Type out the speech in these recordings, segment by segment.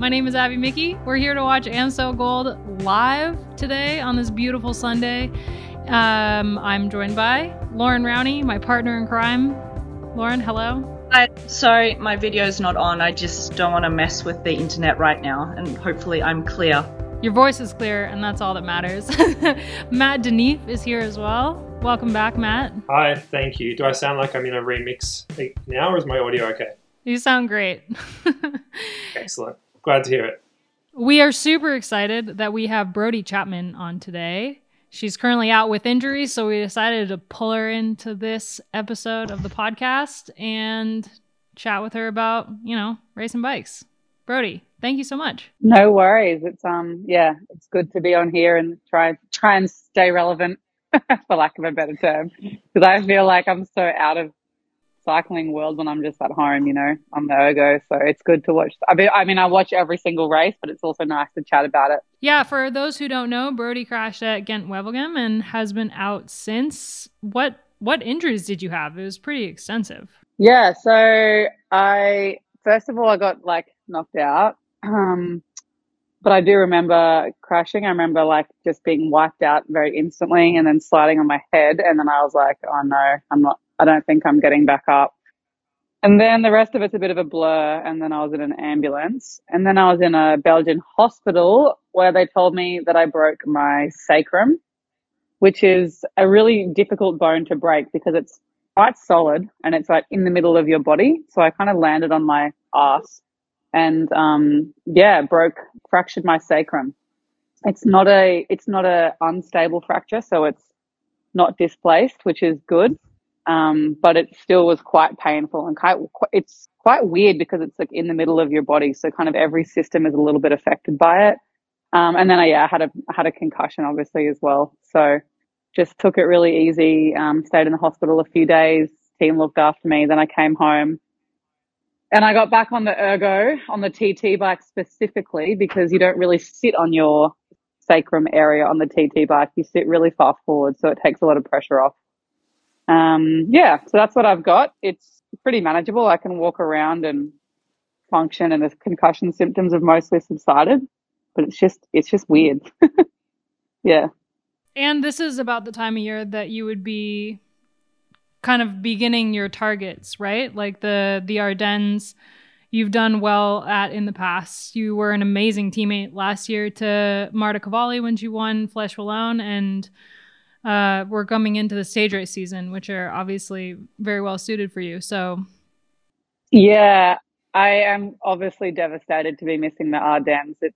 My name is Abby Mickey. We're here to watch Amstel Gold live today on this beautiful Sunday. I'm joined by Lauren Rowney, my partner in crime. Lauren, hello. Sorry, my video's not on. I just don't want to mess with the internet right now, and hopefully I'm clear. Your voice is clear, and that's all that matters. Matt Deneve is here as well. Welcome back, Matt. Hi, thank you. Do I sound like I'm in a remix now, or is my audio okay? You sound great. Excellent. Glad to hear it. We are super excited that we have Brodie Chapman on today. She's currently out with injuries, so we decided to pull her into this episode of the podcast and chat with her about, racing bikes. Brodie, thank you so much. No worries. It's it's good to be on here and try and stay relevant, for lack of a better term, because I feel like I'm so out of cycling world when I'm just at home, on the ergo. So it's good to watch. I watch every single race, but it's also nice to chat about it. Yeah, for those who don't know, Brodie crashed at Ghent-Wevelgem and has been out since. What injuries did you have? It was pretty extensive. Yeah, so I got knocked out. But I do remember crashing. I remember just being wiped out very instantly and then sliding on my head. And then I was like, oh no, I don't think I'm getting back up. And then the rest of it's a bit of a blur. And then I was in an ambulance. And then I was in a Belgian hospital where they told me that I broke my sacrum, which is a really difficult bone to break because it's quite solid and it's in the middle of your body. So I kind of landed on my ass and, fractured my sacrum. It's not a unstable fracture. So it's not displaced, which is good. But it still was quite painful and it's quite weird because it's in the middle of your body. So kind of every system is a little bit affected by it. And then I had a concussion obviously as well. So just took it really easy. Stayed in the hospital a few days. Team looked after me. Then I came home and I got back on the ergo, on the TT bike specifically, because you don't really sit on your sacrum area on the TT bike. You sit really far forward. So it takes a lot of pressure off. So that's what I've got. It's pretty manageable. I can walk around and function, and the concussion symptoms have mostly subsided, but it's just weird. Yeah. And this is about the time of year that you would be kind of beginning your targets, right? Like the Ardennes you've done well at in the past. You were an amazing teammate last year to Marta Cavalli when she won Flèche Wallonne, and we're coming into the stage race season, which are obviously very well suited for you. So, yeah, I am obviously devastated to be missing the Ardennes. It's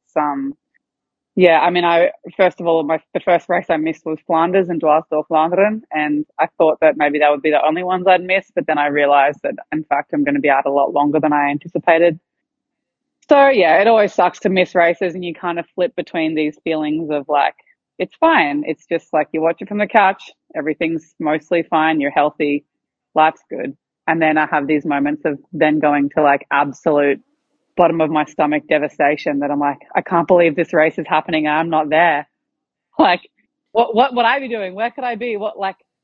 the first race I missed was Flanders and Dwars door Vlaanderen, and I thought that maybe that would be the only ones I'd miss, but then I realized that in fact I'm going to be out a lot longer than I anticipated. So yeah, it always sucks to miss races, and you kind of flip between these feelings of it's fine. It's just you watch it from the couch. Everything's mostly fine. You're healthy. Life's good. And then I have these moments of then going to absolute bottom of my stomach devastation that I'm I can't believe this race is happening. I'm not there. What would I be doing? Where could I be? Oh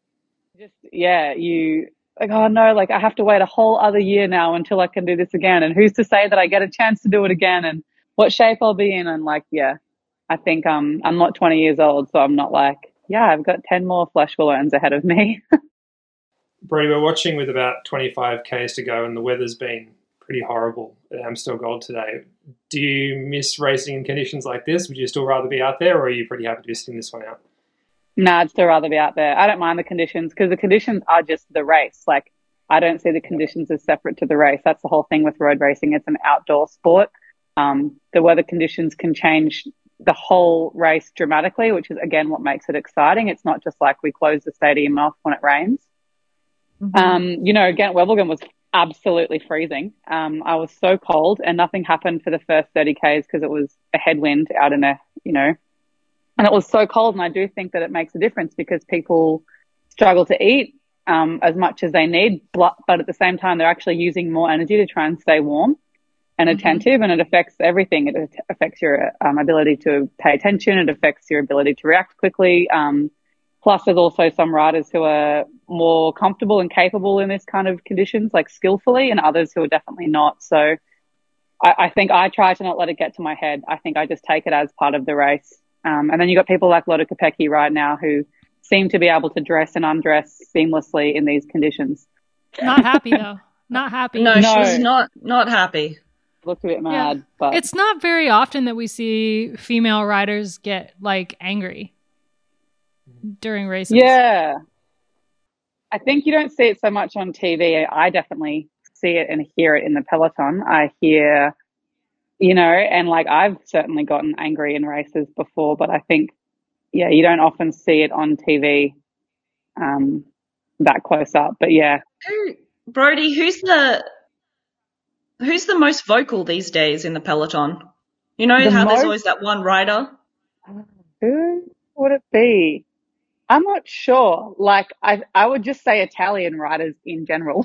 no, I have to wait a whole other year now until I can do this again. And who's to say that I get a chance to do it again and what shape I'll be in? And I think I'm not 20 years old, so I'm not I've got 10 more Flèche Wallonnes ahead of me. Brodie, we're watching with about 25 Ks to go and the weather's been pretty horrible at Amstel Gold today. Do you miss racing in conditions like this? Would you still rather be out there, or are you pretty happy to be sitting this one out? No, I'd still rather be out there. I don't mind the conditions because the conditions are just the race. I don't see the conditions as separate to the race. That's the whole thing with road racing. It's an outdoor sport. The weather conditions can change the whole race dramatically, which is again what makes it exciting. It's not just we close the stadium off when it rains. Mm-hmm. Ghent-Wevelgem was absolutely freezing. I was so cold and nothing happened for the first 30 Ks because it was a headwind out in and it was so cold. And I do think that it makes a difference because people struggle to eat as much as they need, but at the same time, they're actually using more energy to try and stay warm and attentive, and it affects everything. It affects your ability to pay attention. It affects your ability to react quickly. Plus, there's also some riders who are more comfortable and capable in this kind of conditions, skillfully, and others who are definitely not. So I think I try to not let it get to my head. I think I just take it as part of the race. And then you got people like Lotte Kopecky right now who seem to be able to dress and undress seamlessly in these conditions. Not happy though. Not happy. No, she's not happy. Looks a bit mad, but it's not very often that we see female riders get like angry during races. Yeah. I think you don't see it so much on TV. I definitely see it and hear it in the peloton. I hear, and like I've certainly gotten angry in races before, but I think, you don't often see it on TV that close up. But yeah. Brodie, who's the most vocal these days in the peloton? You know how there's always that one rider? Who would it be? I'm not sure. Like, I would just say Italian riders in general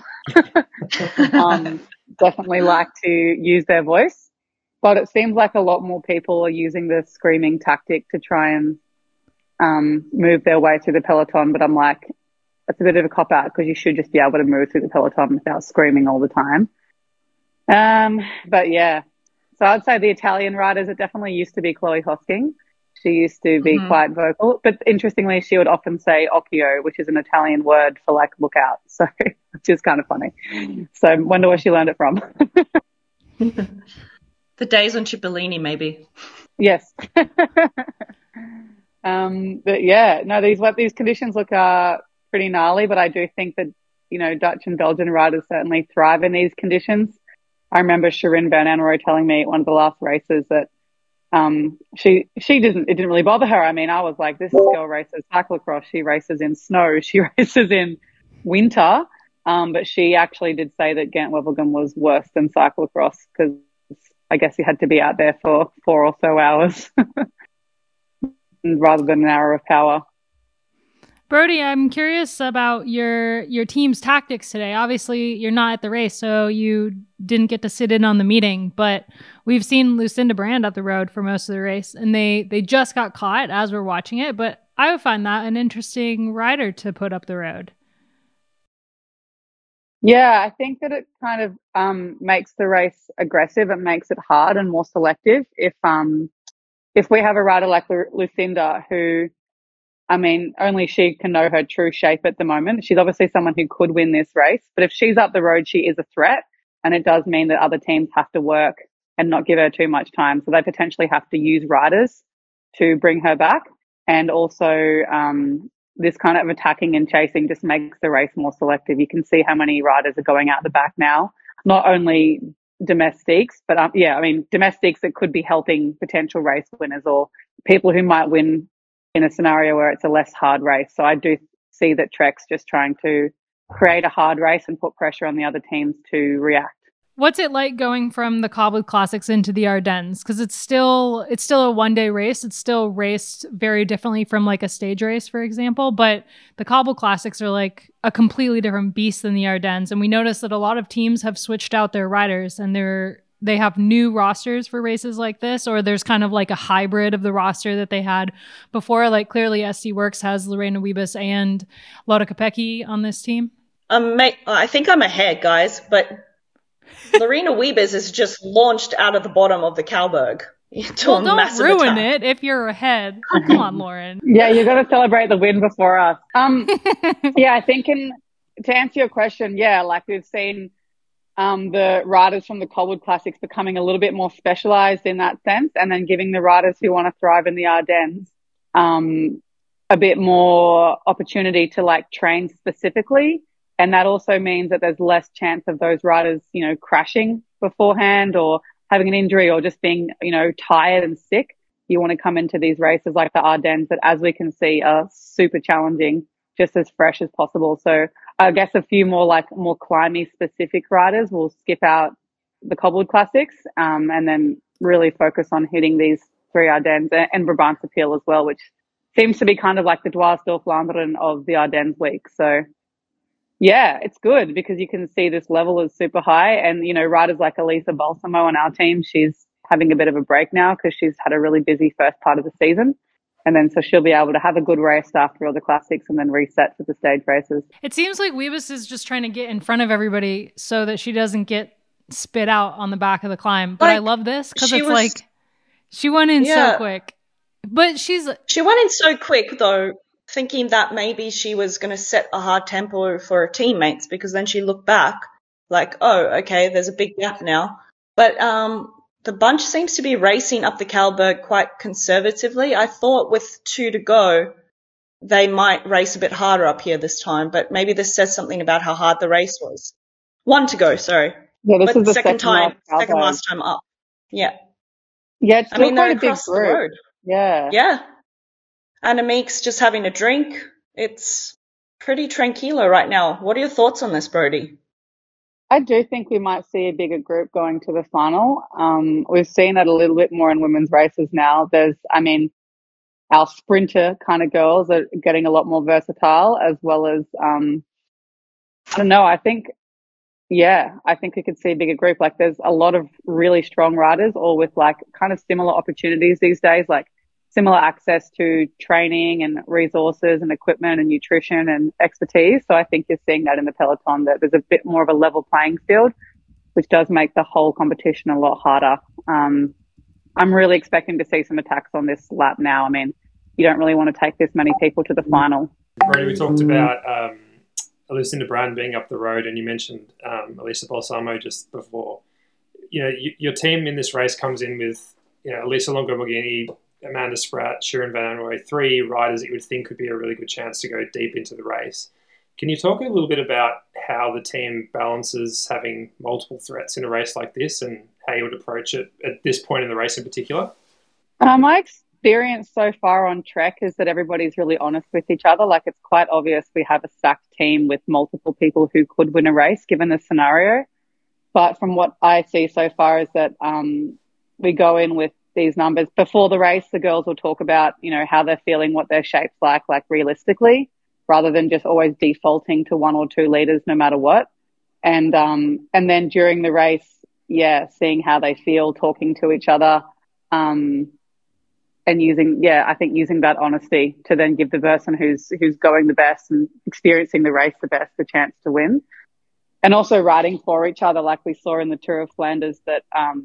definitely like to use their voice. But it seems like a lot more people are using the screaming tactic to try and move their way through the peloton. But I'm like, it's a bit of a cop-out because you should just be able to move through the peloton without screaming all the time. But yeah, so I'd say the Italian riders, it definitely used to be Chloe Hosking. She used to be quite vocal, but interestingly, she would often say occhio, which is an Italian word for like look out. So, which is kind of funny. So I wonder where she learned it from. The days on Cipollini, maybe. Yes. But yeah, no, these conditions look pretty gnarly, but I do think that, Dutch and Belgian riders certainly thrive in these conditions. I remember Shirin van Anrooy telling me at one of the last races that it didn't really bother her. I mean, I was like, this girl races cyclocross. She races in snow. She races in winter. But she actually did say that Gent-Wevelgem was worse than cyclocross because I guess you had to be out there for 4 or so hours rather than an hour of power. Brodie, I'm curious about your team's tactics today. Obviously, you're not at the race, so you didn't get to sit in on the meeting, but we've seen Lucinda Brand up the road for most of the race, and they just got caught as we're watching it, but I would find that an interesting rider to put up the road. Yeah, I think that it kind of makes the race aggressive. It makes it hard and more selective. If we have a rider like Lucinda who, I mean, only she can know her true shape at the moment. She's obviously someone who could win this race, but if she's up the road, she is a threat. And it does mean that other teams have to work and not give her too much time. So they potentially have to use riders to bring her back. And also, this kind of attacking and chasing just makes the race more selective. You can see how many riders are going out the back now, not only domestiques, but domestiques that could be helping potential race winners or people who might win in a scenario where it's a less hard race. So I do see that Trek's just trying to create a hard race and put pressure on the other teams to react. What's it like going from the Cobbled Classics into the Ardennes? Because it's still a one-day race. It's still raced very differently from like a stage race, for example. But the Cobbled Classics are like a completely different beast than the Ardennes. And we noticed that a lot of teams have switched out their riders and they have new rosters for races like this, or there's kind of like a hybrid of the roster that they had before. Like clearly SD Worx has Lorena Wiebes and Lotte Kopecky on this team. Mate, I think I'm ahead, guys, but Lorena Wiebes is just launched out of the bottom of the Cowberg into a massive don't ruin attack. it if you're ahead. Come on, Lauren. Yeah, you got to celebrate the win before us. Yeah, I think to answer your question, yeah, like we've seen the riders from the Cobbled Classics becoming a little bit more specialized in that sense, and then giving the riders who want to thrive in the Ardennes a bit more opportunity to like train specifically. And that also means that there's less chance of those riders, crashing beforehand or having an injury or just being, tired and sick. You want to come into these races like the Ardennes that, as we can see, are super challenging, just as fresh as possible. So I guess a few more climby specific riders will skip out the Cobbled Classics and then really focus on hitting these 3 Ardennes and Brabantse Pijl as well, which seems to be kind of like the Dwars door Vlaanderen of the Ardennes week. So yeah, it's good because you can see this level is super high. And, riders like Elisa Balsamo on our team, she's having a bit of a break now because she's had a really busy first part of the season. And then so she'll be able to have a good race after all the classics and then reset for the stage races. It seems like Wiebes is just trying to get in front of everybody so that she doesn't get spit out on the back of the climb. But I love this because it's like she went in so quick. But she went in so quick though, thinking that maybe she was going to set a hard tempo for her teammates, because then she looked back like, oh, okay, there's a big gap now. But the bunch seems to be racing up the Kalberg quite conservatively. I thought with 2 to go, they might race a bit harder up here this time, but maybe this says something about how hard the race was. 1 to go, sorry. Yeah, this but is the second last time up. Yeah. Yeah, it's still quite a big across the road. Yeah. Yeah. And Amik's just having a drink. It's pretty tranquilo right now. What are your thoughts on this, Brodie? I do think we might see a bigger group going to the final. We've seen that a little bit more in women's races now. Our sprinter kind of girls are getting a lot more versatile, as well as, I don't know, I think we could see a bigger group. Like there's a lot of really strong riders, all with like kind of similar opportunities these days, like similar access to training and resources and equipment and nutrition and expertise. So I think you're seeing that in the peloton, that there's a bit more of a level playing field, which does make the whole competition a lot harder. I'm really expecting to see some attacks on this lap now. I mean, you don't really want to take this many people to the final. Brodie, we talked about Lucinda Brand being up the road, and you mentioned Elisa Balsamo just before. You know, your team in this race comes in with, you know, Elisa Longo-Borghini, Amanda Spratt, Shirin Van Anrooy, 3 riders that you would think could be a really good chance to go deep into the race. Can you talk a little bit about how the team balances having multiple threats in a race like this, and how you would approach it at this point in the race in particular? My experience so far on Trek is that everybody's really honest with each other. Like, it's quite obvious we have a stacked team with multiple people who could win a race given the scenario. But from what I see so far is that we go in with these numbers. Before the race, the girls will talk about, you know, how they're feeling, what their shape's like realistically, rather than just always defaulting to 1 or 2 leaders no matter what. And then during the race, seeing how they feel, talking to each other, and using that honesty to then give the person who's going the best and experiencing the race the best the chance to win. And also riding for each other, like we saw in the Tour of Flanders, that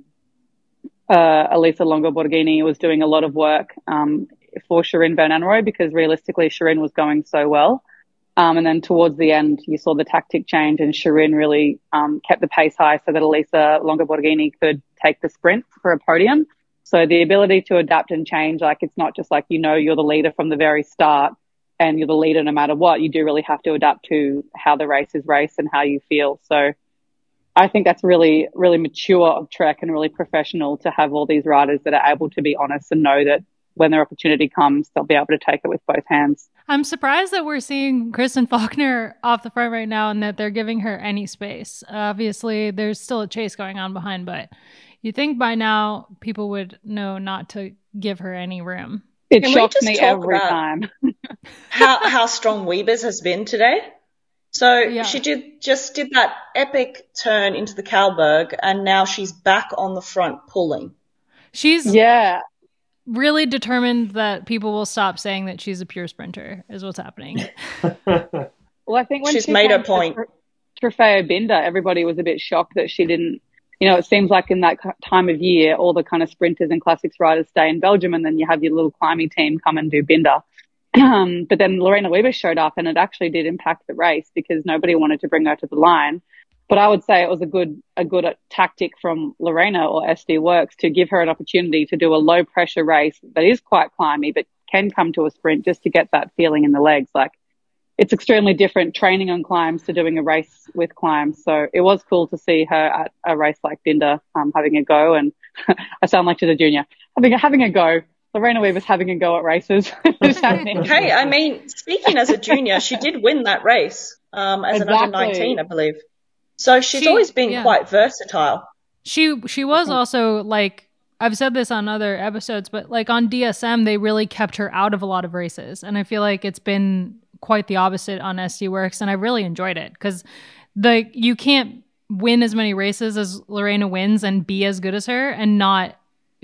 Elisa Longo-Borghini was doing a lot of work for Shirin Van Anrooy, because realistically Shirin was going so well. And then towards the end, you saw the tactic change, and Shirin really kept the pace high so that Elisa Longo-Borghini could take the sprint for a podium. So the ability to adapt and change, like, it's not just like, you know, you're the leader from the very start and you're the leader no matter what. You do really have to adapt to how the race is raced and how you feel. So I think that's really, really mature of Trek and really professional to have all these riders that are able to be honest and know that when their opportunity comes, they'll be able to take it with both hands. I'm surprised that we're seeing Kristen Faulkner off the front right now and that they're giving her any space. Obviously, there's still a chase going on behind, but you think by now people would know not to give her any room. It shocks me every time. how strong Wiebes has been today. So she did that epic turn into the Kalberg, and now she's back on the front pulling. She's really determined that people will stop saying that she's a pure sprinter is what's happening. Well, I think when she's made her point. Trofeo Binder, everybody was a bit shocked that she didn't. You know, it seems like in that time of year, all the kind of sprinters and classics riders stay in Belgium, and then you have your little climbing team come and do Binder. But then Lorena Wiebes showed up, and it actually did impact the race because nobody wanted to bring her to the line. But I would say it was a good tactic from Lorena or SD Works to give her an opportunity to do a low pressure race that is quite climby, but can come to a sprint just to get that feeling in the legs. Like, it's extremely different training on climbs to doing a race with climbs. So it was cool to see her at a race like Binder having a go. And I sound like she's a junior. Having a go. Lorena Wiebes having a go at races. Hey, I mean, speaking as a junior, she did win that race as an under 19, I believe. So she's always been quite versatile. She was also, like, I've said this on other episodes, but like on DSM, they really kept her out of a lot of races. And I feel like it's been quite the opposite on SD Works, and I really enjoyed it because you can't win as many races as Lorena wins and be as good as her and not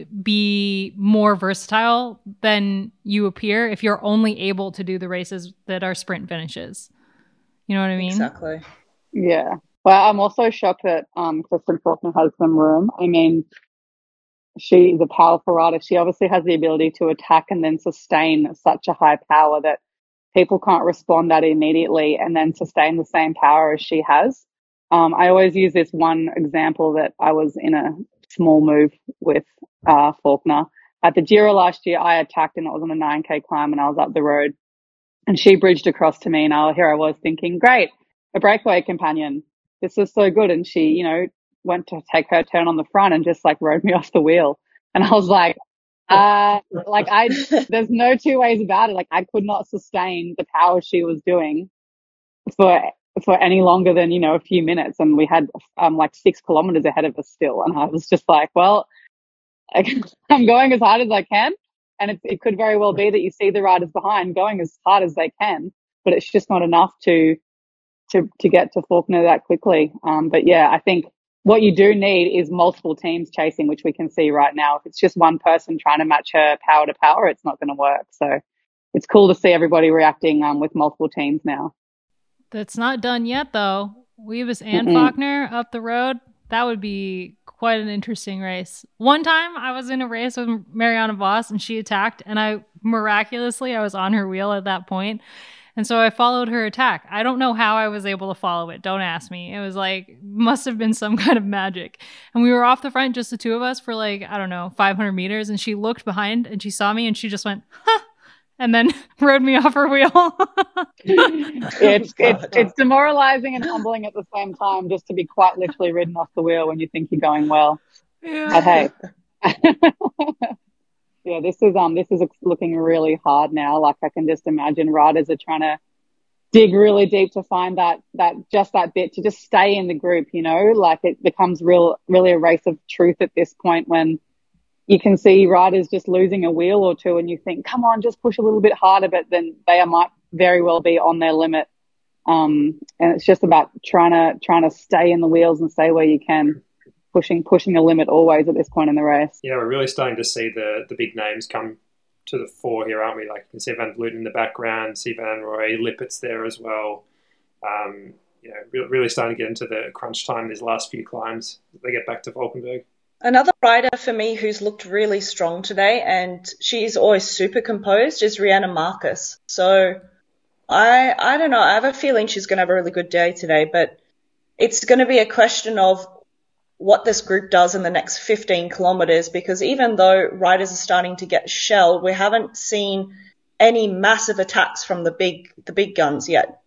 be more versatile than you appear if you're only able to do the races that are sprint finishes. You know what I mean? Exactly. Yeah. Well, I'm also shocked that Kristen Faulkner has some room. I mean, she is a powerful rider. She obviously has the ability to attack and then sustain such a high power that people can't respond at immediately and then sustain the same power as she has. I always use this one example that I was in a small move with Faulkner. At the Giro last year, I attacked and it was on a 9K climb and I was up the road and she bridged across to me and here I was thinking, great, a breakaway companion. This is so good. And she, went to take her turn on the front and just like rode me off the wheel. And I was like, there's no two ways about it. Like I could not sustain the power she was doing for any longer than, a few minutes. And we had like 6 kilometers ahead of us still. And I was just like, well, I'm going as hard as I can. And it could very well be that you see the riders behind going as hard as they can, but it's just not enough to get to Faulkner that quickly. But yeah, I think what you do need is multiple teams chasing, which we can see right now. If it's just one person trying to match her power to power, it's not going to work. So it's cool to see everybody reacting with multiple teams now. That's not done yet, though. Wiebes and Faulkner up the road. That would be quite an interesting race. One time I was in a race with Marianne Vos and she attacked and I was on her wheel at that point. And so I followed her attack. I don't know how I was able to follow it. Don't ask me. It was like, must have been some kind of magic. And we were off the front, just the two of us for 500 meters. And she looked behind and she saw me and she just went, huh, and then rode me off her wheel. It's demoralizing and humbling at the same time just to be quite literally ridden off the wheel when you think you're going well. Yeah. But hey. Yeah, this is looking really hard now. Like I can just imagine riders are trying to dig really deep to find that bit to just stay in the group, like it becomes really a race of truth at this point when you can see riders just losing a wheel or two and you think, come on, just push a little bit harder, but then they might very well be on their limit. And it's just about trying to stay in the wheels and stay where you can. Pushing a limit always at this point in the race. Yeah, we're really starting to see the big names come to the fore here, aren't we? Like you can see Van Vleuten in the background, see Van Roy, Lippett's there as well. Really starting to get into the crunch time these last few climbs. They get back to Valkenburg. Another rider for me who's looked really strong today, and she's always super composed, is Riejanne Markus. So I don't know. I have a feeling she's going to have a really good day today, but it's going to be a question of what this group does in the next 15 kilometers, because even though riders are starting to get shelled, we haven't seen any massive attacks from the big guns yet.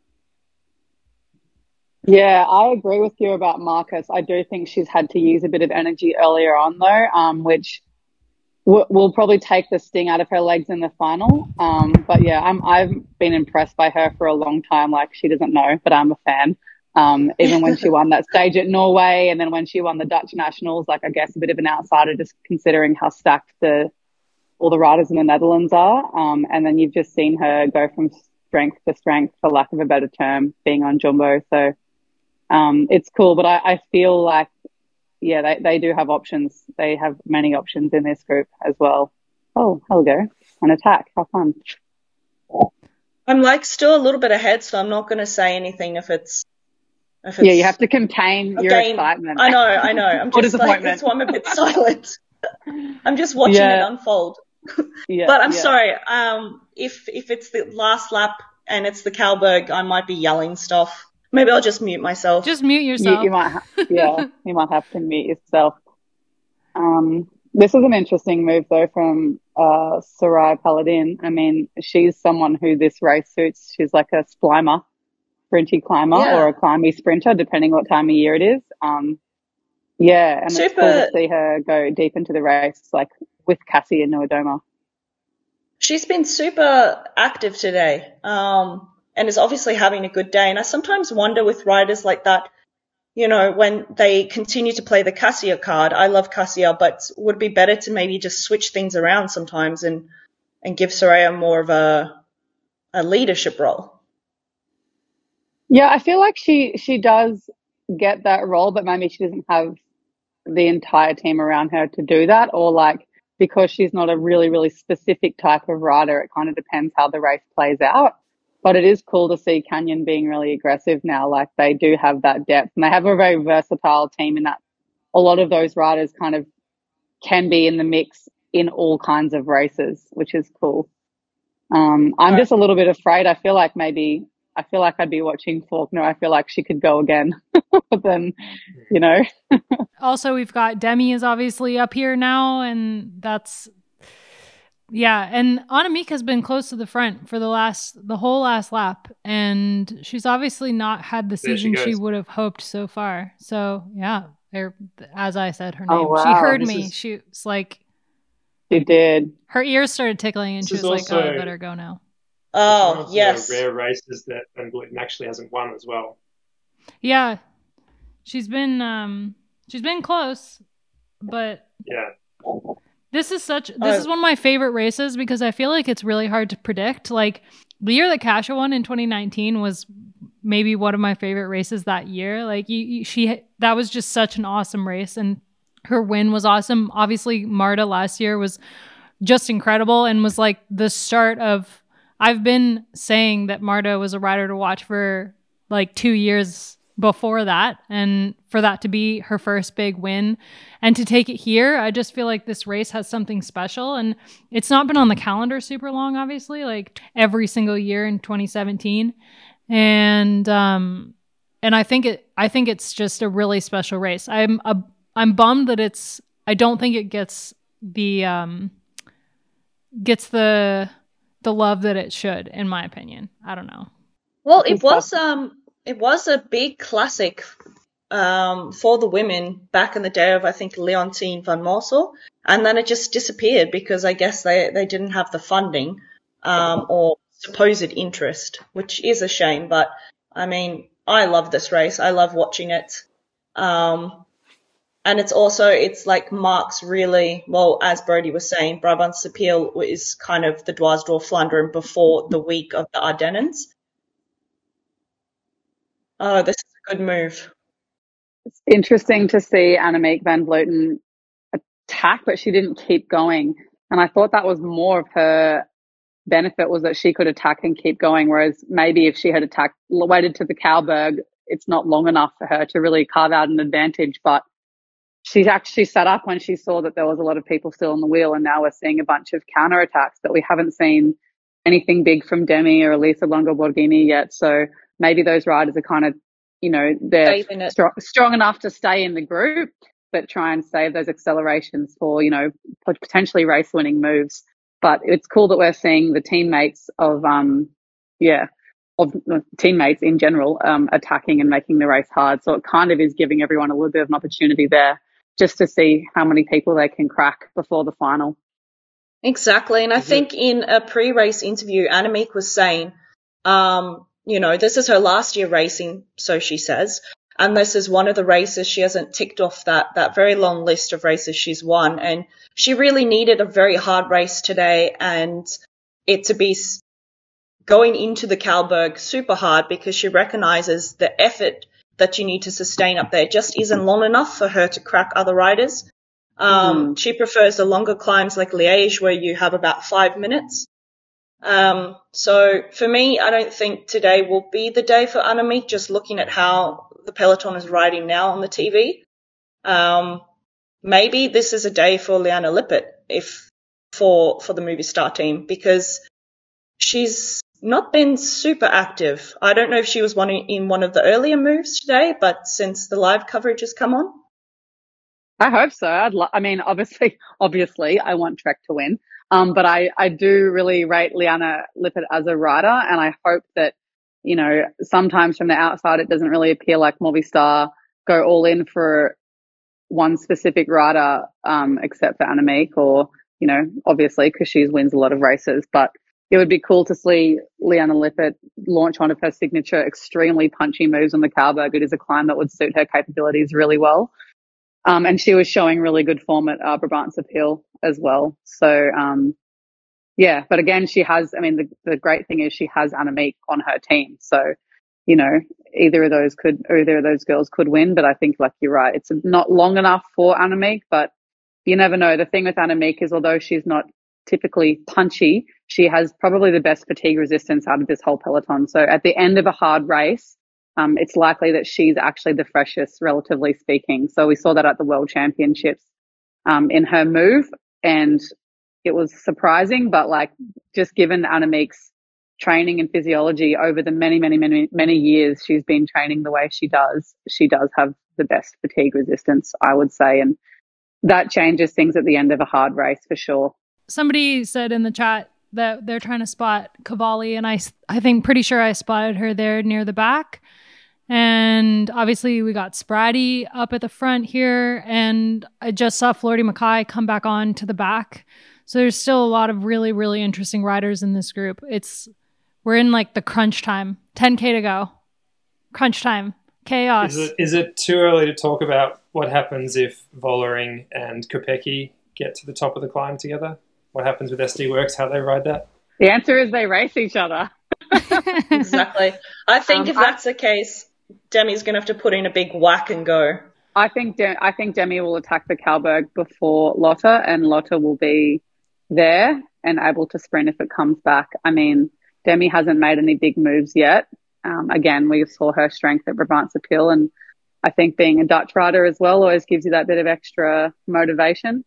Yeah, I agree with you about Marcus. I do think she's had to use a bit of energy earlier on though, which will probably take the sting out of her legs in the final. But yeah, I've been impressed by her for a long time. Like she doesn't know, but I'm a fan. Even when she won that stage at Norway and then when she won the Dutch Nationals, like I guess a bit of an outsider just considering how stacked all the riders in the Netherlands are. And then you've just seen her go from strength to strength, for lack of a better term, being on Jumbo. So it's cool, but I feel like, yeah, they do have options. They have many options in this group as well. Oh, Helga, an attack. How fun. I'm still a little bit ahead, so I'm not going to say anything if it's yeah, you have to contain your excitement. I know. I'm just that's why I'm a bit silent. I'm just watching it unfold. Yeah, but I'm sorry. If it's the last lap and it's the Kalberg, I might be yelling stuff. Maybe I'll just mute myself. Just mute yourself. You might you might have to mute yourself. This is an interesting move though from Soraya Paladin. I mean, she's someone who this race suits. She's like a sprinty climber or a climby sprinter, depending what time of year it is. And it's cool to see her go deep into the race, like with Cassie and Noadoma. She's been super active today, and is obviously having a good day. And I sometimes wonder with riders like that, when they continue to play the Cassia card. I love Cassia, but would it be better to maybe just switch things around sometimes and give Soraya more of a leadership role? Yeah, I feel like she does get that role, but maybe she doesn't have the entire team around her to do that, or like because she's not a really, really specific type of rider, it kind of depends how the race plays out. But it is cool to see Canyon being really aggressive now. Like they do have that depth and they have a very versatile team in that a lot of those riders kind of can be in the mix in all kinds of races, which is cool. I'm just a little bit afraid. I feel like I'd be watching Faulkner. I feel like she could go again. But then, you know. Also, we've got Demi is obviously up here now, and that's and Annemiek has been close to the front for the whole last lap, and she's obviously not had the season she would have hoped so far. So yeah, as I said her name, wow. She heard me. She was like, she did. Her ears started tickling, and she was like, "Oh, I better go now." Oh, yes. The rare races that Van Vleuten actually hasn't won as well. Yeah, she's been close, but yeah. This is one of my favorite races because I feel like it's really hard to predict. Like the year that Kasia won in 2019 was maybe one of my favorite races that year. Like that was just such an awesome race, and her win was awesome. Obviously, Marta last year was just incredible and was like the start of. I've been saying that Marta was a rider to watch for like 2 years before that, and for that to be her first big win and to take it here, I just feel like this race has something special, and it's not been on the calendar super long, obviously, like every single year in 2017, and I think it's just a really special race. I'm bummed that I don't think it gets the love that it should, in my opinion. I don't know. Well, it was a big classic for the women back in the day of, I think, Leontien van Moorsel, and then it just disappeared because I guess they didn't have the funding or supposed interest, which is a shame. But I mean, I love this race. I love watching it. And it's like Mark's really, well, as Brodie was saying, Brabantse Pijl is kind of the Dwarsdorf Flandern before the week of the Ardennes. Oh, this is a good move. It's interesting to see Annemiek van Vleuten attack, but she didn't keep going. And I thought that was more of her benefit, was that she could attack and keep going, whereas maybe if she had waited to the Kouwberg, it's not long enough for her to really carve out an advantage. But she actually sat up when she saw that there was a lot of people still on the wheel, and now we're seeing a bunch of counterattacks, but we haven't seen anything big from Demi or Elisa Longo Borghini yet. So maybe those riders are kind of, they're strong enough to stay in the group, but try and save those accelerations for, potentially race-winning moves. But it's cool that we're seeing the teammates of teammates in general attacking and making the race hard. So it kind of is giving everyone a little bit of an opportunity there just to see how many people they can crack before the final. Exactly. And I think in a pre-race interview, Annemiek was saying, this is her last year racing, so she says, and this is one of the races she hasn't ticked off that very long list of races she's won. And she really needed a very hard race today, and it to be going into the Kouwberg super hard, because she recognizes the effort that you need to sustain up there just isn't long enough for her to crack other riders. She prefers the longer climbs like Liège, where you have about 5 minutes. So for me, I don't think today will be the day for Annemiek, just looking at how the peloton is riding now on the TV. Maybe this is a day for Liane Lippert for the Movistar team, because she's not been super active. I don't know if she was in one of the earlier moves today, but since the live coverage has come on. I hope so. Obviously, I want Trek to win. But I do really rate Liane Lippert as a rider, and I hope that, sometimes from the outside it doesn't really appear like Movistar go all in for one specific rider, except for Annemiek, or, obviously because she wins a lot of races. But it would be cool to see Liane Lippert launch one of her signature extremely punchy moves on the Kouwberg. It is a climb that would suit her capabilities really well. And she was showing really good form at Brabantse Pijl as well. So, but again, she has, the great thing is she has Annemiek on her team. So, either of those girls could win. But I think, like you're right, it's not long enough for Annemiek, but you never know. The thing with Annemiek is, although she's not typically punchy, she has probably the best fatigue resistance out of this whole peloton. So at the end of a hard race, it's likely that she's actually the freshest, relatively speaking. So we saw that at the World Championships in her move, and it was surprising, but like just given Annemiek's training and physiology over the many years she's been training the way she does have the best fatigue resistance, I would say. And that changes things at the end of a hard race for sure. Somebody said in the chat that they're trying to spot Cavalli, and I think pretty sure I spotted her there near the back. And obviously we got Spratty up at the front here, and I just saw Florty Mackay come back on to the back. So there's still a lot of really, really interesting riders in this group. We're in like the crunch time. 10K to go. Crunch time. Chaos. Is it too early to talk about what happens if Vollering and Kopecky get to the top of the climb together? What happens with SD Worx, how they ride that? The answer is they race each other. Exactly. I think if that's the case, Demi's going to have to put in a big whack and go. I think Demi will attack the Kalberg before Lotte, and Lotte will be there and able to sprint if it comes back. I mean, Demi hasn't made any big moves yet. Again, we saw her strength at Brabantse Pijl, and I think being a Dutch rider as well always gives you that bit of extra motivation.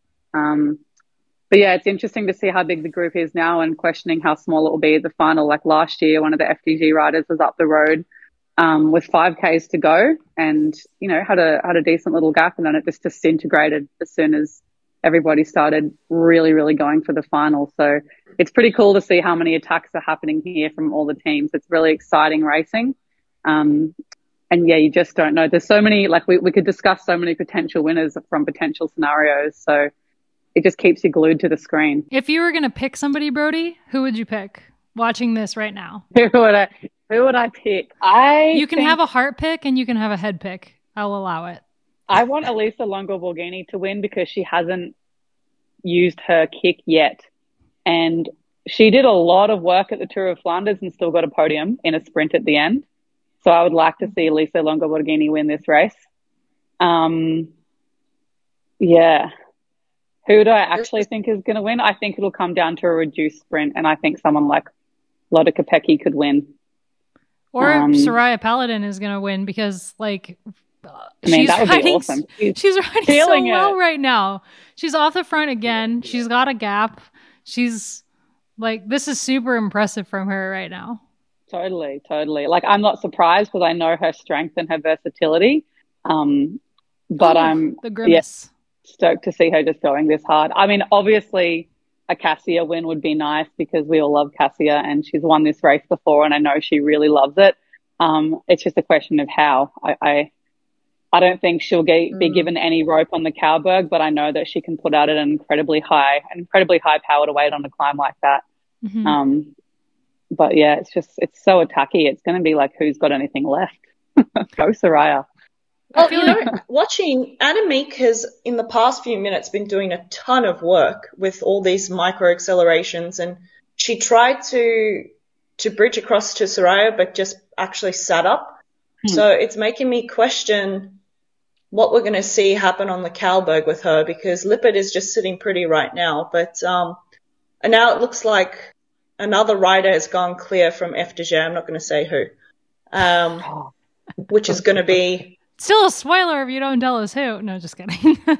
But yeah, it's interesting to see how big the group is now and questioning how small it will be at the final. Like last year, one of the FDG riders was up the road with 5Ks to go and, you know, had a decent little gap, and then it just disintegrated as soon as everybody started really, really going for the final. So it's pretty cool to see how many attacks are happening here from all the teams. It's really exciting racing. And yeah, you just don't know. There's so many, like we could discuss so many potential winners from potential scenarios. So it just keeps you glued to the screen. If you were going to pick somebody, Brody, who would you pick watching this right now? Who would I pick? You can have a heart pick and you can have a head pick. I'll allow it. I want Elisa Longo Borghini to win because she hasn't used her kick yet. And she did a lot of work at the Tour of Flanders and still got a podium in a sprint at the end. So I would like to see Elisa Longo Borghini win this race. Yeah. Who do I actually think is going to win? I think it'll come down to a reduced sprint, and I think someone like Lotte Kopecky could win. Or Soraya Paladin is going to win because, like, she's that would riding, be awesome. She's riding so well right now. She's off the front again. She's got a gap. She's like, this is super impressive from her right now. Totally. Like, I'm not surprised because I know her strength and her versatility. But I'm the grimace. Stoked to see her just going this hard. I mean, obviously a Cassia win would be nice because we all love Cassia and she's won this race before and I know she really loves it. It's just a question of how. I don't think she'll be given any rope on the Kalberg, but I know that she can put out an incredibly high powered weight on a climb like that. Mm-hmm. But yeah, it's so attacky. It's going to be like, who's got anything left? Go Soraya. Well, watching Annemiek has, in the past few minutes, been doing a ton of work with all these micro accelerations, and she tried to bridge across to Soraya, but just actually sat up. So it's making me question what we're going to see happen on the Kalberg with her, because Lippert is just sitting pretty right now. But and now it looks like another rider has gone clear from FDJ. I'm not going to say who, which is going to be. Still a spoiler if you don't tell us who. No, just kidding.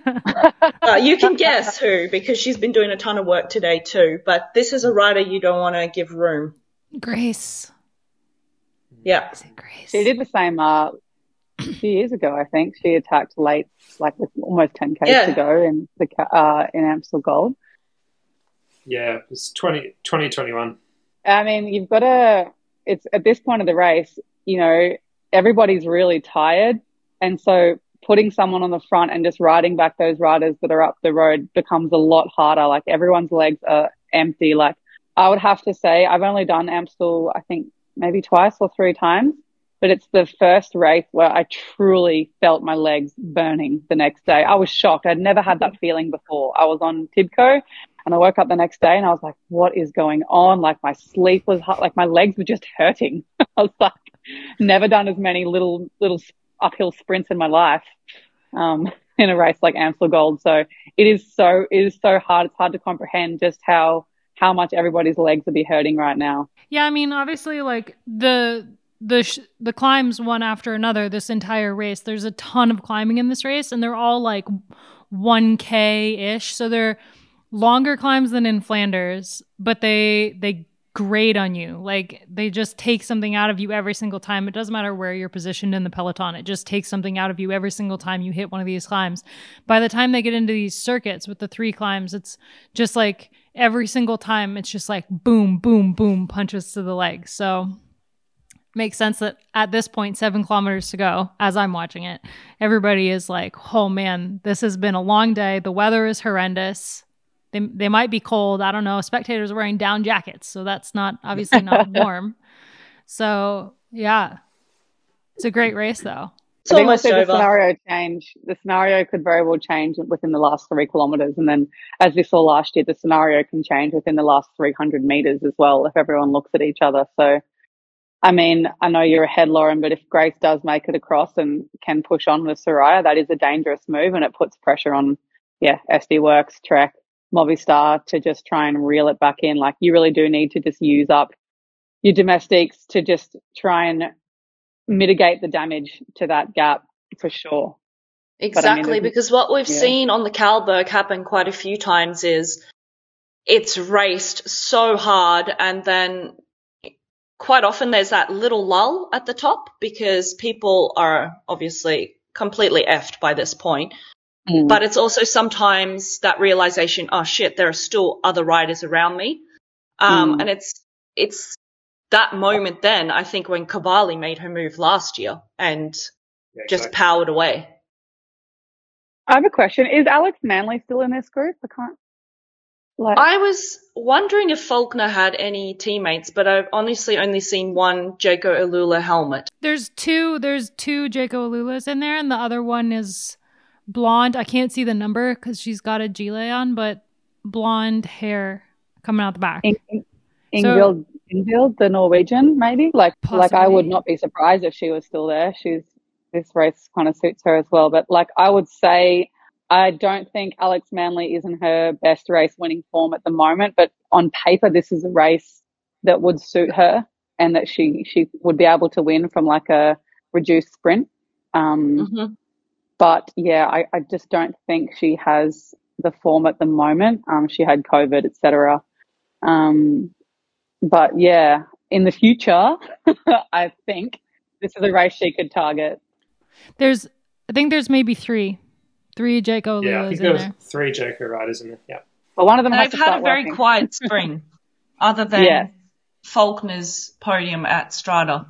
You can guess who, because she's been doing a ton of work today too. But this is a rider you don't want to give room. Grace. Yeah. Is it Grace? She did the same a few years ago, I think. She attacked late, like with almost 10K to go in Amstel Gold. Yeah, it was 2021. I mean, you've got to, it's at this point of the race, you know, everybody's really tired. And so putting someone on the front and just riding back those riders that are up the road becomes a lot harder. Like everyone's legs are empty. Like I would have to say I've only done Amstel, I think maybe twice or three times, but it's the first race where I truly felt my legs burning the next day. I was shocked. I'd never had that feeling before. I was on Tibco and I woke up the next day and I was like, what is going on? Like my sleep was hot. Like my legs were just hurting. I was like, never done as many little uphill sprints in my life in a race like Amstel Gold. So it is so hard. It's hard to comprehend just how how much everybody's legs would be hurting right now. Yeah, I mean, obviously, like the climbs one after another. This entire race, there's a ton of climbing in this race, and they're all like 1K ish. So they're longer climbs than in Flanders, but they grate on you. Like they just take something out of you every single time. It doesn't matter where you're positioned in the peloton. It just takes something out of you every single time you hit one of these climbs. By the time they get into these circuits with the 3 climbs, it's just like every single time it's just like boom, boom, boom, punches to the leg. So makes sense that at this point, 7 kilometers to go, as I'm watching it, everybody is like, oh man, this has been a long day. The weather is horrendous. They might be cold. I don't know. Spectators are wearing down jackets, so that's not obviously not warm. So yeah, it's a great race though. It's almost over. The scenario could very well change within the last 3 kilometers. And then as we saw last year, the scenario can change within the last 300 meters as well if everyone looks at each other. So, I mean, I know you're ahead, Lauren, but if Grace does make it across and can push on with Soraya, that is a dangerous move and it puts pressure on, SD Works, Trek, Movistar to just try and reel it back in. Like you really do need to just use up your domestics to just try and mitigate the damage to that gap for sure. Exactly, because what we've seen on the Kalberg happen quite a few times is it's raced so hard and then quite often there's that little lull at the top because people are obviously completely effed by this point. But it's also sometimes that realization, oh shit, there are still other riders around me. And it's that moment then, I think, when Cavalli made her move last year and just powered away. I have a question. Is Alex Manley still in this group? I was wondering if Faulkner had any teammates, but I've honestly only seen one Jaco Alula helmet. There's two Jaco Alulas in there, and the other one is blonde. I can't see the number because she's got a gilet on, but blonde hair coming out the back. Ingvild, the Norwegian, maybe? Possibly. Like I would not be surprised if she was still there. This race kind of suits her as well. But like I would say, I don't think Alex Manley is in her best race winning form at the moment, but on paper, this is a race that would suit her and that she would be able to win from like a reduced sprint. But yeah, I just don't think she has the form at the moment. She had COVID, etc. But yeah, in the future, I think this is a race she could target. I think there's maybe three Jaco Alulas. Yeah, I think there was 3 Jaco riders in there. Yeah, but one of them. They've had a very quiet spring, other than Faulkner's podium at Strada.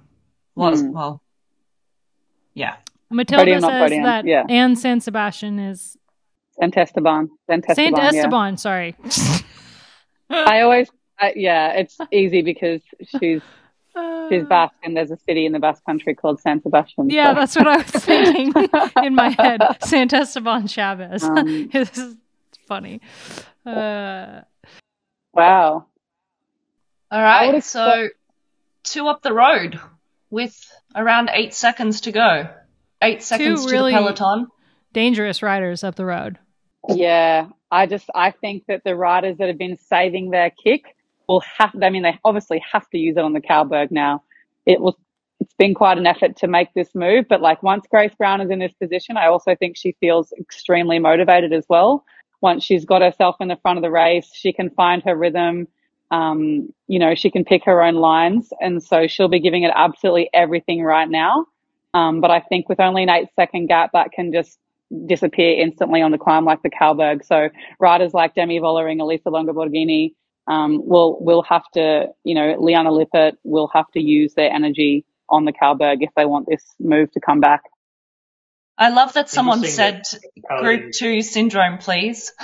Matilda says that Anne San Sebastian is Saint Esteban. Saint Esteban, sorry. I always, it's easy because she's Basque and there's a city in the Basque country called San Sebastian. Yeah, that's what I was thinking in my head. Saint Esteban Chavez. This is funny. Wow. All right, so 2 up the road with around 8 seconds to go. 8 seconds to the peloton. Dangerous riders up the road. Yeah, I think that the riders that have been saving their kick they obviously have to use it on the Kalberg now. It's been quite an effort to make this move, but like once Grace Brown is in this position, I also think she feels extremely motivated as well. Once she's got herself in the front of the race, she can find her rhythm. She can pick her own lines, and so she'll be giving it absolutely everything right now. But I think with only an 8-second gap, that can just disappear instantly on the climb like the Kalberg. So riders like Demi Vollering, Elisa Longoborghini will have to, Liana Lippert will have to use their energy on the Kalberg if they want this move to come back. I love that someone said Group 2 syndrome, please.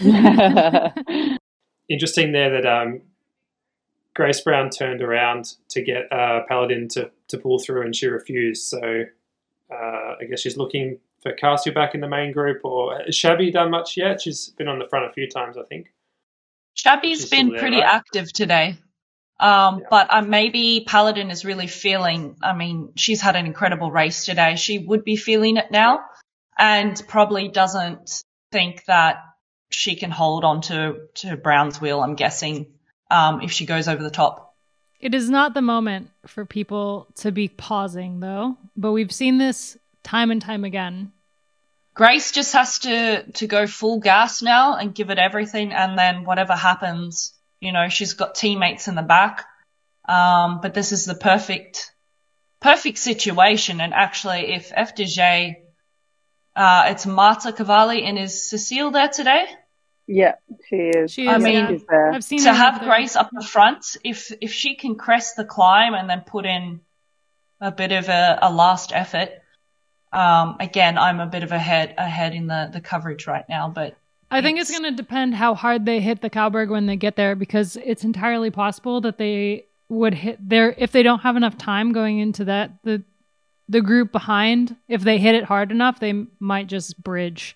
Interesting there that Grace Brown turned around to get Paladin to pull through and she refused. So I guess she's looking for Cassia back in the main group. Or has Shabby done much yet? She's been on the front a few times, I think. Shabby's been pretty active today. But maybe Paladin is really feeling, she's had an incredible race today. She would be feeling it now and probably doesn't think that she can hold on to Brown's wheel, I'm guessing. if she goes over the top. It is not the moment for people to be pausing, though, but we've seen this time and time again. Grace just has to go full gas now and give it everything, and then whatever happens, you know, she's got teammates in the back. But this is the perfect situation. And actually, if FDJ, it's Marta Cavalli, and is Cecile there today? Yeah, she is. She is. I mean, she's there. I've seen To her have up there. Grace up the front, if she can crest the climb and then put in a bit of a last effort. Again, I'm a bit of ahead in the coverage right now, but I think it's going to depend how hard they hit the Kalberg when they get there, because it's entirely possible that they would hit there if they don't have enough time going into that. The group behind, if they hit it hard enough, they might just bridge.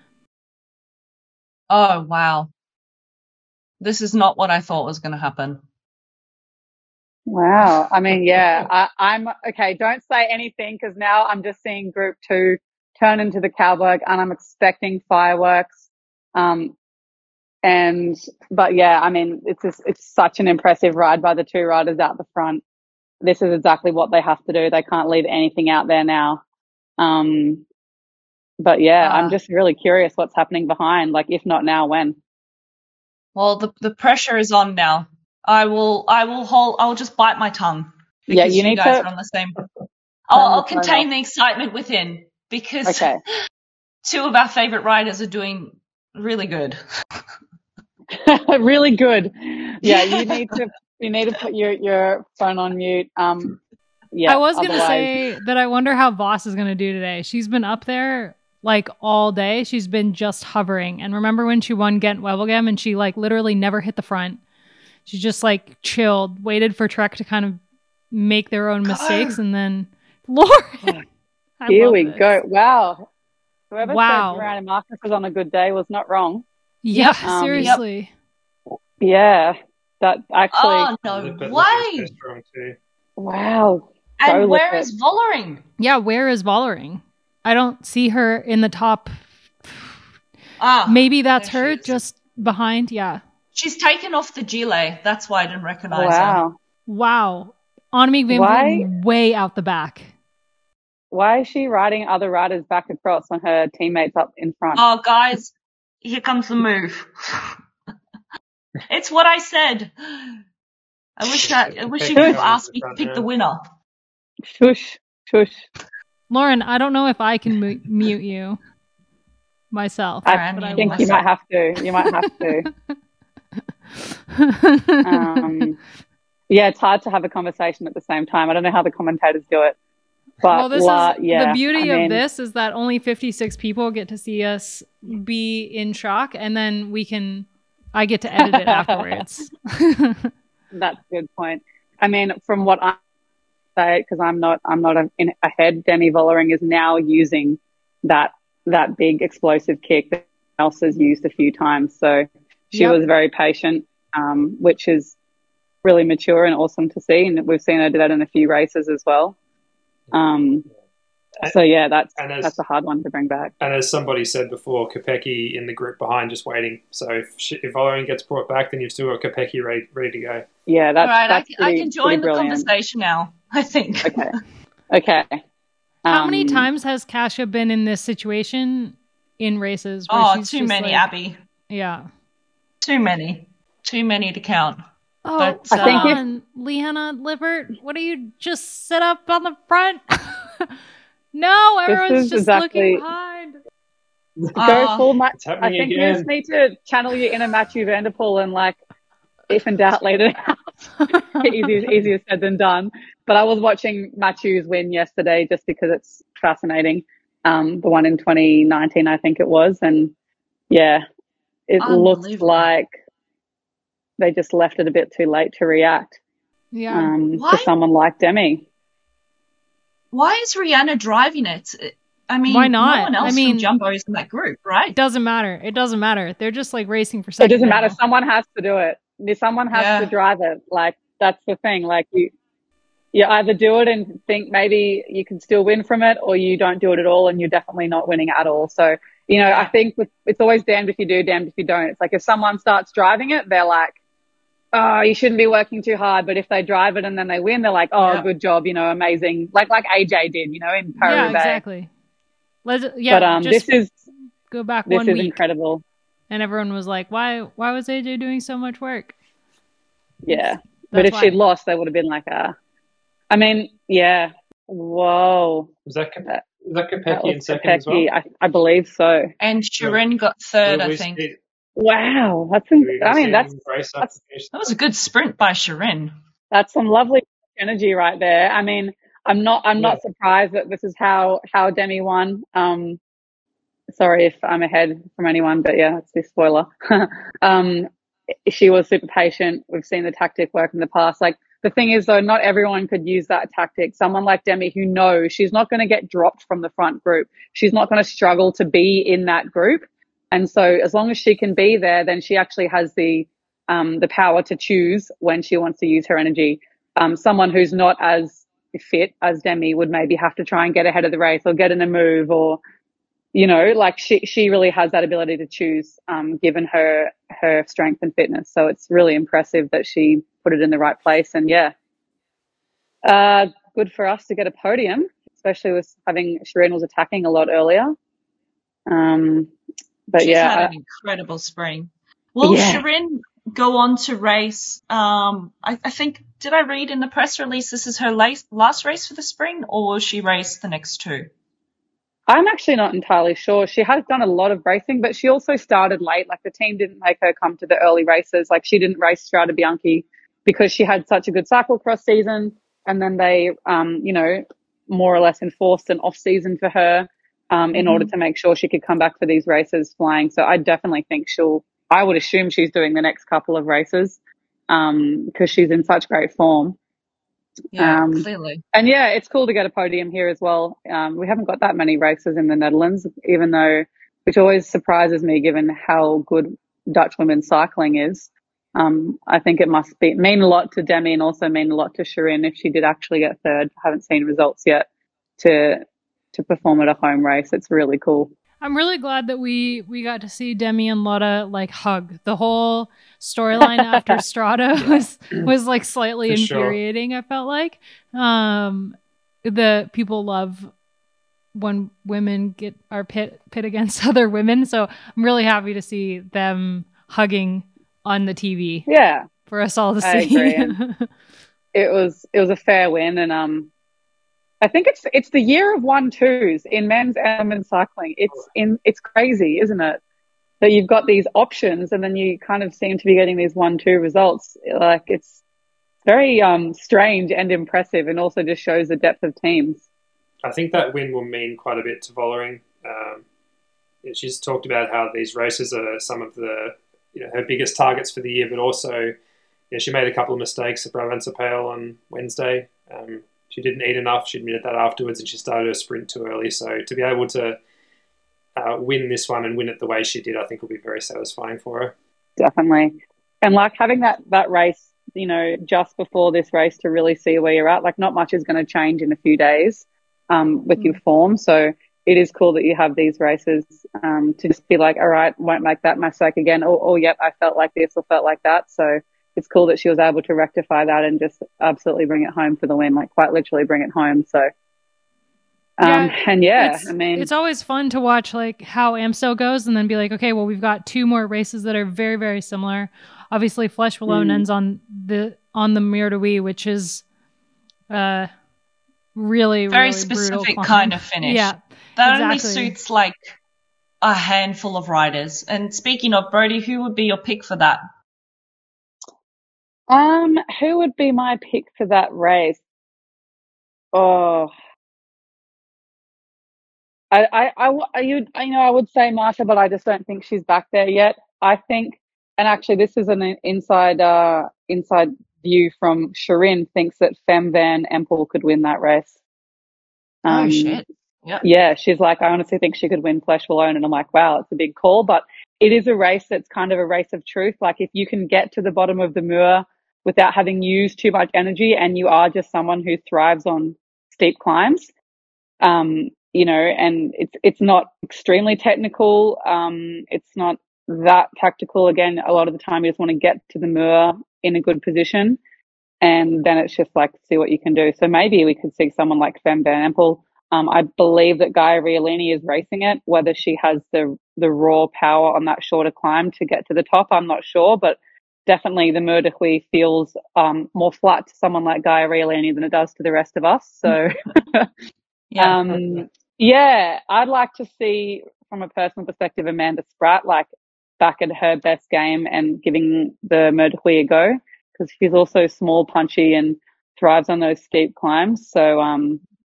oh wow, this is not what I thought was going to happen. Wow. I mean, yeah, I'm okay. Don't say anything, because now I'm just seeing Group 2 turn into the Kalberg, and I'm expecting fireworks. But yeah, I mean, it's such an impressive ride by the two riders out the front. This is exactly what they have to do. They can't leave anything out there now. But yeah, I'm just really curious what's happening behind. Like, if not now, when? Well, the pressure is on now. I'll just bite my tongue. Yeah, Because you need guys to. are on the same. I'll the phone contain off. the excitement within, because Okay. two of our favorite riders are doing really good. Really good. Yeah, you need to put your phone on mute. Yeah. I was going to otherwise- say that I wonder how Voss is going to do today. She's been up there like all day. She's been just hovering. And remember when she won Ghent Wevelgem and she like literally never hit the front? She just like chilled, waited for Trek to kind of make their own mistakes, and then Lauren. I Here love we this. go. Wow. Whoever Wow. said Joanna Marcus was on a good day was not wrong. Yeah, Yep. seriously. Yeah. That actually. Oh no Lippert way! looking so strong too. Wow. And Go where Lippert. is Vollering? Yeah, where is Vollering? I don't see her in the top. Maybe that's there she her, is. just behind. Yeah. She's taken off the gilet. That's why I didn't recognize her. Wow. Wow. Annemiek van Why? Vleuten way out the back. Why is she riding other riders back across when her teammates up in front? Oh, guys, here comes the move. It's what I said. I wish you could have asked me to pick the winner. Shush. Shush. Lauren, I don't know if I can mute you myself. Alright, I but I think will you might myself. have to. You might have to. Yeah, it's hard to have a conversation at the same time. I don't know how the commentators do it. But well, yeah, the beauty I mean, of this is that only 56 people get to see us be in shock, and then I get to edit it afterwards. that's a good point. I mean, from what I say, because I'm not ahead. Demi Vollering is now using that big explosive kick that else has used a few times. So she Yep. was very patient, which is really mature and awesome to see. And we've seen her do that in a few races as well. So yeah, that's a hard one to bring back. And as somebody said before, Kopecky in the group behind just waiting. So if Vollering gets brought back, then you've still got Kopecky ready to go. Yeah, All right, that's I pretty, can join pretty the brilliant. conversation now, I think. Okay. How many times has Kasia been in this situation in races? Where Oh, she's too just many, like- Abby. Yeah. Too many to count. Oh, But, come I think on, Leanna Lippert. What do you just sit up on the front? No, everyone's is just exactly- looking behind. Go full match. It's I happening think you again. just need to channel your inner Matthew Vanderpool and like, if in doubt, let it out. Easier said than done. But I was watching Matthews win yesterday just because it's fascinating. The one in 2019, I think it was, and yeah, it looks Unbelievable. like they just left it a bit too late to react. Yeah. Why? To someone like Demi. Why is Rihanna driving it? I mean, Why not? no one else I mean- from Jumbo is in that group, right? It doesn't matter. It doesn't matter. They're just like racing for It second. doesn't matter. now. Someone has to do it. Someone has Yeah. to drive it. Like, that's the thing. Like, you either do it and think maybe you can still win from it, or you don't do it at all and you're definitely not winning at all. So, I think it's always damned if you do, damned if you don't. It's like if someone starts driving it, they're like, oh, you shouldn't be working too hard. But if they drive it and then they win, they're like, oh, Yeah. good job, amazing. Like AJ did, in Paris. Yeah, exactly. But this is go back this 1 is week, incredible. and everyone was like, "Why was AJ doing so much work?" Yeah, but if she'd lost, they would have been like, I mean, yeah. Whoa. Was that That Kopecky in was second as well? Kopecky. I believe so. And Shirin got third, I think. Wow, that's That was a good sprint by Shirin. That's some lovely energy right there. I mean, I'm not surprised that this is how Demi won. Sorry if I'm ahead from anyone, but yeah, it's this spoiler. She was super patient. We've seen the tactic work in the past. Like, the thing is, though, not everyone could use that tactic. Someone like Demi, who knows she's not going to get dropped from the front group. She's not going to struggle to be in that group. And so as long as she can be there, then she actually has the power to choose when she wants to use her energy. Someone who's not as fit as Demi would maybe have to try and get ahead of the race or get in a move, or, like she really has that ability to choose, given her strength and fitness. So it's really impressive that she put it in the right place. And good for us to get a podium, especially with having Shirin was attacking a lot earlier. But She's yeah, had an incredible spring. Will Shirin go on to race? I think, did I read in the press release this is her last race for the spring, or will she race the next two? I'm actually not entirely sure. She has done a lot of racing, but she also started late. Like, the team didn't make her come to the early races. Like, she didn't race Strade Bianche because she had such a good cyclocross season. And then they, more or less enforced an off season for her, in order to make sure she could come back for these races flying. So I definitely think I would assume she's doing the next couple of races, because she's in such great form. Yeah, clearly. And yeah, it's cool to get a podium here as well. We haven't got that many races in the Netherlands, which always surprises me given how good Dutch women's cycling is. I think it must mean a lot to Demi and also mean a lot to Shirin if she did actually get third. I haven't seen results yet to perform at a home race. It's really cool. I'm really glad that we got to see Demi and Lotte like hug. The whole storyline after Strade was like slightly infuriating. Sure. I felt like the people love when women are pit against other women. So I'm really happy to see them hugging on the TV. Yeah, for us all to see. I agree. it was a fair win, and I think it's the year of 1-2s in men's and women's cycling. It's crazy, isn't it? That you've got these options and then you kind of seem to be getting these 1-2 results. Like, it's very strange and impressive, and also just shows the depth of teams. I think that win will mean quite a bit to Vollering. She's talked about how these races are some of the her biggest targets for the year, but also she made a couple of mistakes at Brabantse-Pijl on Wednesday. She didn't eat enough. She admitted that afterwards, and she started her sprint too early. So to be able to win this one and win it the way she did, I think will be very satisfying for her. Definitely. And like having that race, just before this race to really see where you're at, like not much is going to change in a few days with your form. So it is cool that you have these races to just be like, all right, won't make that mistake again. Or yep, I felt like this or felt like that. So it's cool that she was able to rectify that and just absolutely bring it home for the win, like quite literally bring it home. So, it's always fun to watch like how Amstel goes and then be like, okay, well, we've got two more races that are very, very similar. Obviously, Flèche Wallonne ends on the Mur de Huy, which is really, very really specific brutal kind of finish. Yeah, that only suits like a handful of riders. And speaking of Brodie, who would be your pick for that? Who would be my pick for that race? Oh, I would say Marta, but I just don't think she's back there yet. I think, and actually this is an inside view from Shirin, thinks that Fem van Empel could win that race. Oh shit. Yeah. Yeah, she's like, I honestly think she could win Flèche Wallonne, and I'm like, wow, it's a big call, but it is a race that's kind of a race of truth. Like, if you can get to the bottom of the Mur without having used too much energy, and you are just someone who thrives on steep climbs, and it's not extremely technical. It's not that tactical. Again, a lot of the time you just want to get to the Mur in a good position. And then it's just like see what you can do. So maybe we could see someone like Fem Van Empel. I believe that Gaia Riolini is racing it. Whether she has the raw power on that shorter climb to get to the top, I'm not sure. But definitely the Mur de Huy feels more flat to someone like Gaia Riolini than it does to the rest of us. So yeah, I'd like to see from a personal perspective Amanda Spratt like back at her best game and giving the Mur de Huy a go, because she's also small, punchy, and thrives on those steep climbs. So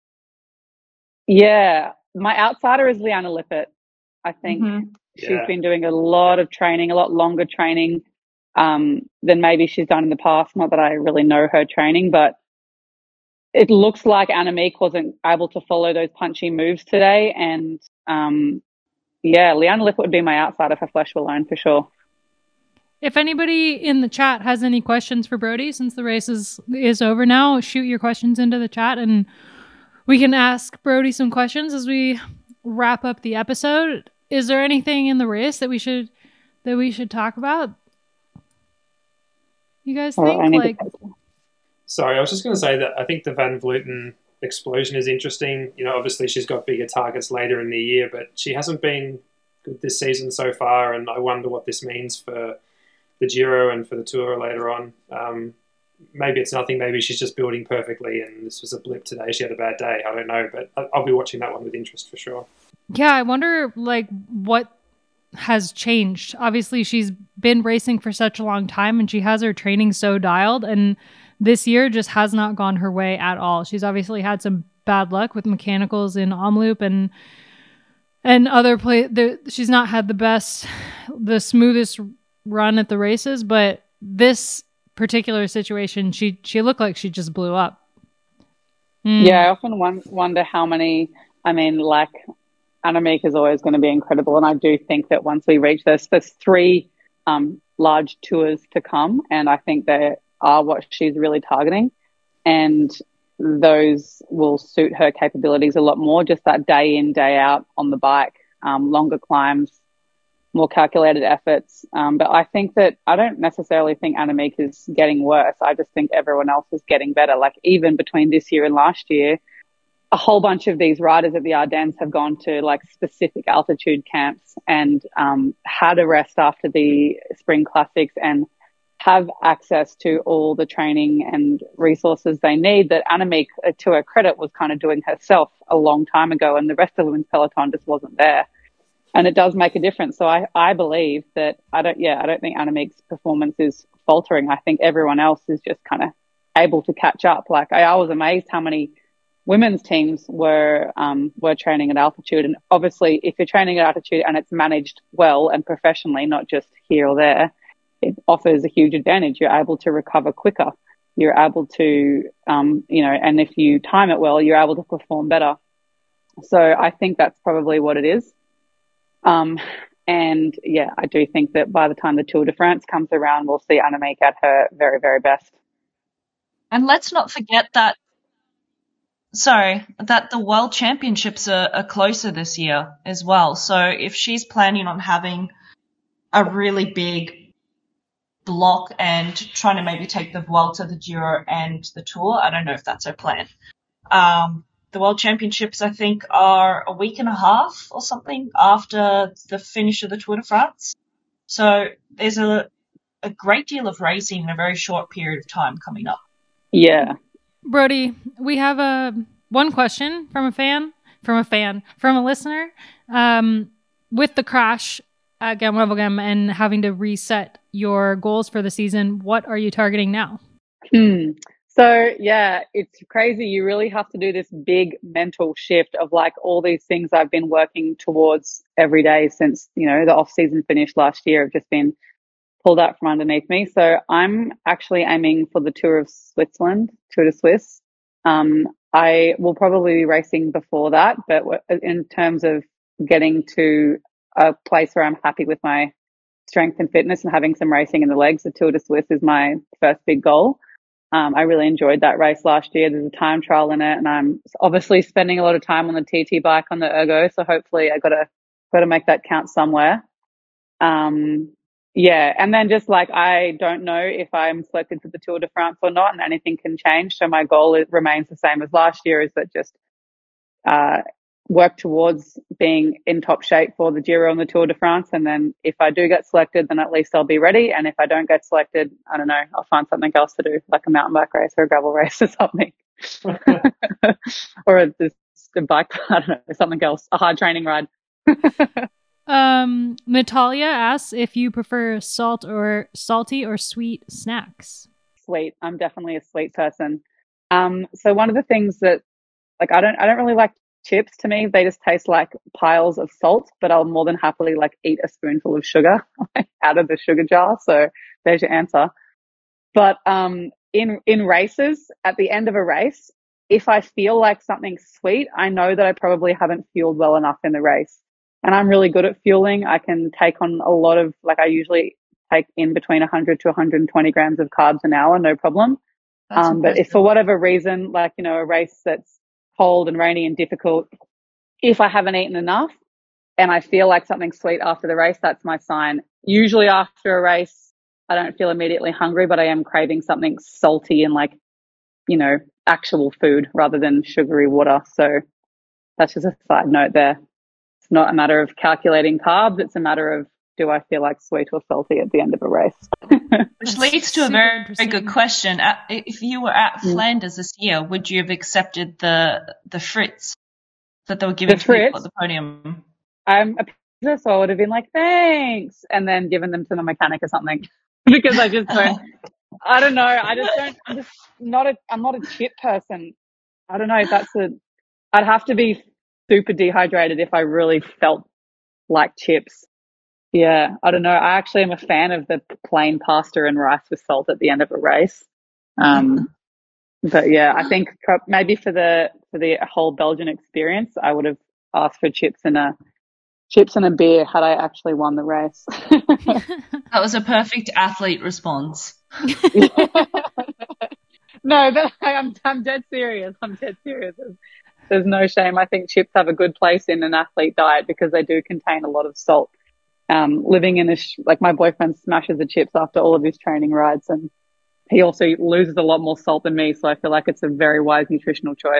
yeah, my outsider is Liana Lippert. I think she's been doing a lot of training, a lot longer training than maybe she's done in the past. Not that I really know her training, but it looks like Annemiek wasn't able to follow those punchy moves today. And yeah, Liana Lippert would be my outsider for Flesh Wallone for sure. If anybody in the chat has any questions for Brodie, since the race is over now, shoot your questions into the chat and we can ask Brodie some questions as we wrap up the episode. Is there anything in the race that we should talk about? You guys think? Sorry, I was just going to say that I think the Van Vleuten explosion is interesting. You know, obviously she's got bigger targets later in the year, but she hasn't been good this season so far, and I wonder what this means for the Giro and for the Tour later on. Maybe it's nothing. Maybe she's just building perfectly and this was a blip today. She had a bad day. I don't know, but I'll be watching that one with interest for sure. Yeah, I wonder like what has changed. Obviously, she's been racing for such a long time and she has her training so dialed, and this year just has not gone her way at all. She's obviously had some bad luck with mechanicals in Omloop and other she's not had the smoothest run at the races, but this particular situation, she looked like she just blew up. Yeah, I often wonder how many. I mean, like Annemiek is always going to be incredible, and I do think that once we reach this, there's 3 large tours to come, and I think they are what she's really targeting, and those will suit her capabilities a lot more. Just that day in, day out on the bike, longer climbs, more calculated efforts. But I think that I don't necessarily think Annemiek is getting worse. I just think everyone else is getting better. Like even between this year and last year, a whole bunch of these riders at the Ardennes have gone to like specific altitude camps and had a rest after the spring classics and have access to all the training and resources they need that Annemiek, to her credit, was kind of doing herself a long time ago, and the rest of the women's peloton just wasn't there. And it does make a difference. So I believe that I don't think Annemiek's performance is faltering. I think everyone else is just kind of able to catch up. Like I was amazed how many women's teams were training at altitude. And obviously if you're training at altitude and it's managed well and professionally, not just here or there, it offers a huge advantage. You're able to recover quicker. You're able to, and if you time it well, you're able to perform better. So I think that's probably what it is. And yeah, I do think that by the time the Tour de France comes around, we'll see Annemiek at her very, very best. And let's not forget that the World Championships are closer this year as well. So if she's planning on having a really big block and trying to maybe take the Vuelta, the Giro and the Tour, I don't know if that's her plan. The World Championships, I think, are a week and a half or something after the finish of the Tour de France. So there's a great deal of racing in a very short period of time coming up. Yeah. Brodie, we have one question from a listener. With the crash at Gent-Wevelgem and having to reset your goals for the season, what are you targeting now? So yeah, it's crazy. You really have to do this big mental shift of like all these things I've been working towards every day since, the off season finished last year have just been pulled out from underneath me. So I'm actually aiming for the Tour of Switzerland, Tour de Suisse. I will probably be racing before that, but in terms of getting to a place where I'm happy with my strength and fitness and having some racing in the legs, the Tour de Suisse is my first big goal. I really enjoyed that race last year. There's a time trial in it, and I'm obviously spending a lot of time on the TT bike on the Ergo. So hopefully I got to make that count somewhere. Yeah, and then just like I don't know if I'm selected for the Tour de France or not, and anything can change. So my goal remains the same as last year: is that just uh, work towards being in top shape for the Giro and the Tour de France. And then if I do get selected, then at least I'll be ready. And if I don't get selected, I don't know, I'll find something else to do, like a mountain bike race or a gravel race or something, or just a bike. I don't know, something else, a hard training ride. Natalia asks if you prefer salty or sweet snacks. Sweet. I'm definitely a sweet person. So one of the things that, like, I don't really like chips. To me, they just taste like piles of salt, but I'll more than happily like eat a spoonful of sugar out of the sugar jar. So there's your answer. But in races, at the end of a race, if I feel like something's sweet, I know that I probably haven't fueled well enough in the race. And I'm really good at fueling. I can take on a lot of, like, I usually take in between 100 to 120 grams of carbs an hour, no problem. But if for whatever reason, like, you know, a race that's cold and rainy and difficult, if I haven't eaten enough and I feel like something sweet after the race, that's my sign. Usually after a race, I don't feel immediately hungry, but I am craving something salty and, like, you know, actual food rather than sugary water. So that's just a side note there. It's not a matter of calculating carbs. It's a matter of, do I feel like sweet or salty at the end of a race? Which leads to a very good question. If you were at Flanders this year, would you have accepted the Fritz that they were giving to people at the podium? I'm a pizza, so I would have been like, thanks, and then given them to the mechanic or something. Because I just don't, I don't know. I'm not a chip person. I don't know if I'd have to be super dehydrated if I really felt like chips. Yeah, I don't know. I actually am a fan of the plain pasta and rice with salt at the end of a race. But yeah, I think maybe for the whole Belgian experience, I would have asked for chips and a beer had I actually won the race. That was a perfect athlete response. No, I'm dead serious. I'm dead serious. There's no shame. I think chips have a good place in an athlete diet because they do contain a lot of salt. Living in like my boyfriend smashes the chips after all of his training rides, and he also loses a lot more salt than me. So I feel like it's a very wise nutritional choice.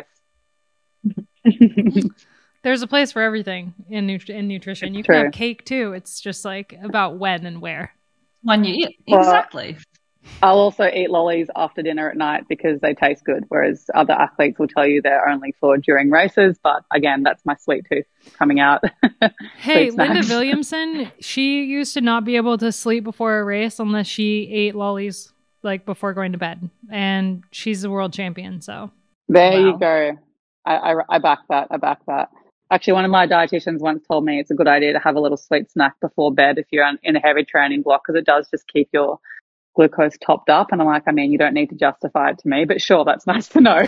There's a place for everything in nutrition. You can have cake too. It's just like about when and where. When you eat. Exactly. I'll also eat lollies after dinner at night because they taste good, whereas other athletes will tell you they're only for during races. But again, that's my sweet tooth coming out. Hey, Linda Williamson, she used to not be able to sleep before a race unless she ate lollies like before going to bed. And she's the world champion. So there you go. I back that. I back that. Actually, one of my dietitians once told me it's a good idea to have a little sweet snack before bed if you're in a heavy training block, because it does just keep your glucose topped up. And I'm like, I mean, you don't need to justify it to me, but sure, that's nice to know.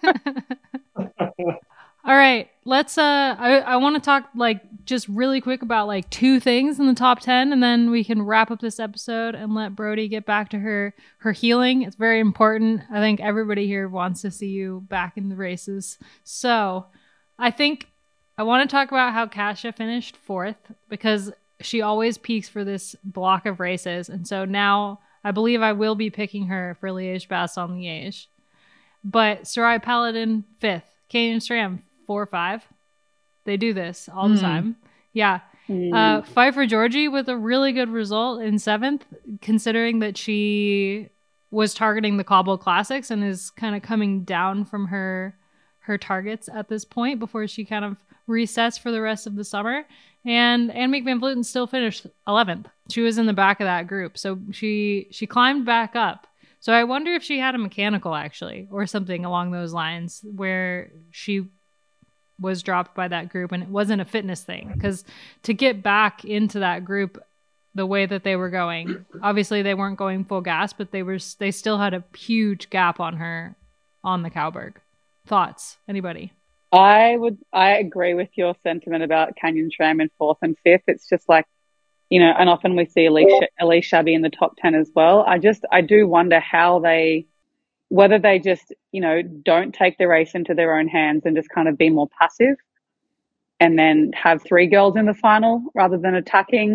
All right, let's I want to talk like just really quick about like two things in the top 10, and then we can wrap up this episode and let Brody get back to her healing. It's very important. I think everybody here wants to see you back in the races. So I think I want to talk about how Kasia finished 4th, because she always peaks for this block of races, and so now I believe I will be picking her for Liège-Bastogne-Liège. But Soraya Paladin 5th, Canyon SRAM 4-5. They do this all the time. Yeah. Pfeiffer Georgie with a really good result in 7th, considering that she was targeting the Cobble Classics and is kind of coming down from her targets at this point before she kind of resets for the rest of the summer. And Annemiek van Vleuten still finished 11th. She was in the back of that group. So she climbed back up. So I wonder if she had a mechanical actually, or something along those lines where she was dropped by that group and it wasn't a fitness thing. Because to get back into that group the way that they were going, obviously they weren't going full gas, but they still had a huge gap on her on the Cowberg. Thoughts? Anybody? I agree with your sentiment about Canyon SRAM in 4th and 5th. It's just like, you know, and often we see Elise Shabby in the top 10 as well. I do wonder whether they just, you know, don't take the race into their own hands and just kind of be more passive and then have 3 girls in the final rather than attacking.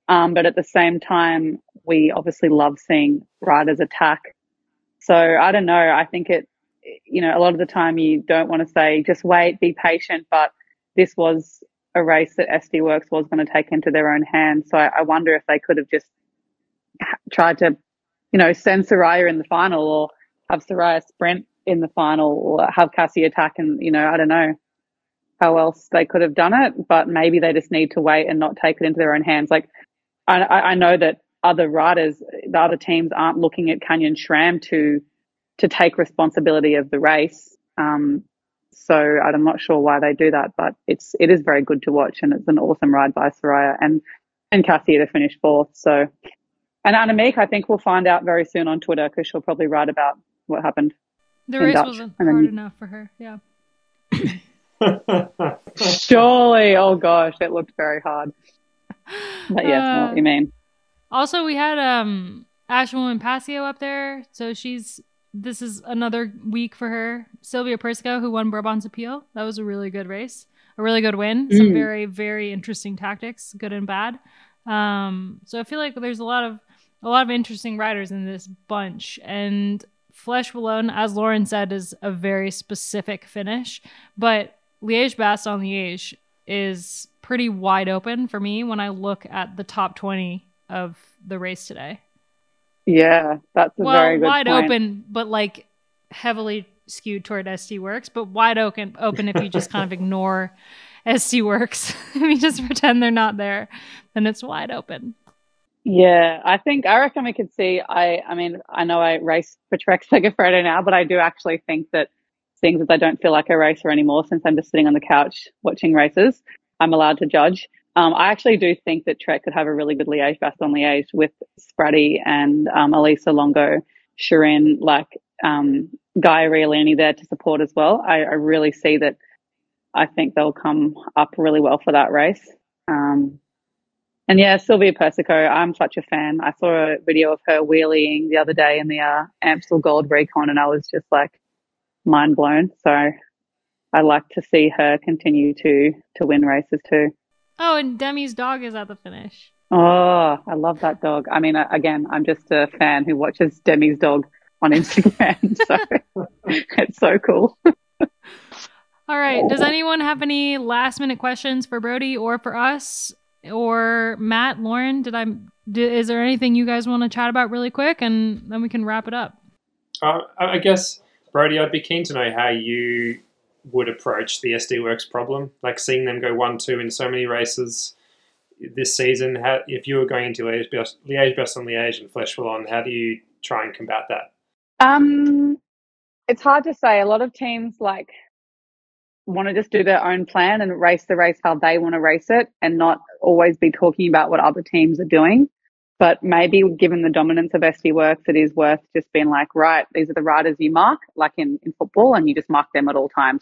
But at the same time, we obviously love seeing riders attack. So I don't know. I think a lot of the time you don't want to say, just wait, be patient. But this was a race that SD Worx was going to take into their own hands. So I wonder if they could have just tried to, send Soraya in the final, or have Soraya sprint in the final, or have Cassie attack. And, I don't know how else they could have done it, but maybe they just need to wait and not take it into their own hands. Like, I know that other riders, the other teams aren't looking at Canyon SRAM to take responsibility of the race. So I'm not sure why they do that, but it is very good to watch, and it's an awesome ride by Soraya and Cassie to finish fourth. So, and Annemiek, I think we'll find out very soon on Twitter, because she'll probably write about what happened. The race wasn't hard enough for her. Yeah. Surely. Oh gosh, it looked very hard. But yes, I know what you mean. Also, we had Ashwin Pasio up there, so this is another week for her. Sylvia Persico, who won Brabant's Appeal. That was a really good race, a really good win. Some very, very interesting tactics, good and bad. So I feel like there's a lot of interesting riders in this bunch, and Flèche Wallonne, as Lauren said, is a very specific finish, but Liège-Bastogne-Liège is pretty wide open for me when I look at the top 20 of the race today. Yeah, that's a very good wide point. Open, but like heavily skewed toward SD Worx, but wide open if you just kind of ignore SD Worx. If you just pretend they're not there, then it's wide open. Yeah, I reckon we could see, I mean, I know I race for Trek Segafredo now, but I do actually think that, seeing that I don't feel like a racer anymore since I'm just sitting on the couch watching races, I'm allowed to judge. I actually do think that Trek could have a really good Liège-Bastogne-Liège with Spratty and Elisa Longo, Shirin, Guy Riolini there to support as well. I really see that. I think they'll come up really well for that race. And yeah, Sylvia Persico, I'm such a fan. I saw a video of her wheeling the other day in the Amstel Gold Recon, and I was just like mind blown. So I like to see her continue to win races too. Oh, and Demi's dog is at the finish. Oh, I love that dog. I mean, again, I'm just a fan who watches Demi's dog on Instagram. So it's so cool. All right. Does anyone have any last minute questions for Brody or for us? Or Matt, Lauren, is there anything you guys want to chat about really quick, and then we can wrap it up? I guess, Brody, I'd be keen to know how you would approach the SD Worx problem, like seeing them go 1-2 in so many races this season. If you were going into Liège-Bastogne-Liège and Flèche Wallonne, how do you try and combat that? It's hard to say. A lot of teams want to just do their own plan and race the race how they want to race it, and not always be talking about what other teams are doing. But maybe given the dominance of SD Worx, it is worth just being like, right, these are the riders you mark, like in football, and you just mark them at all times.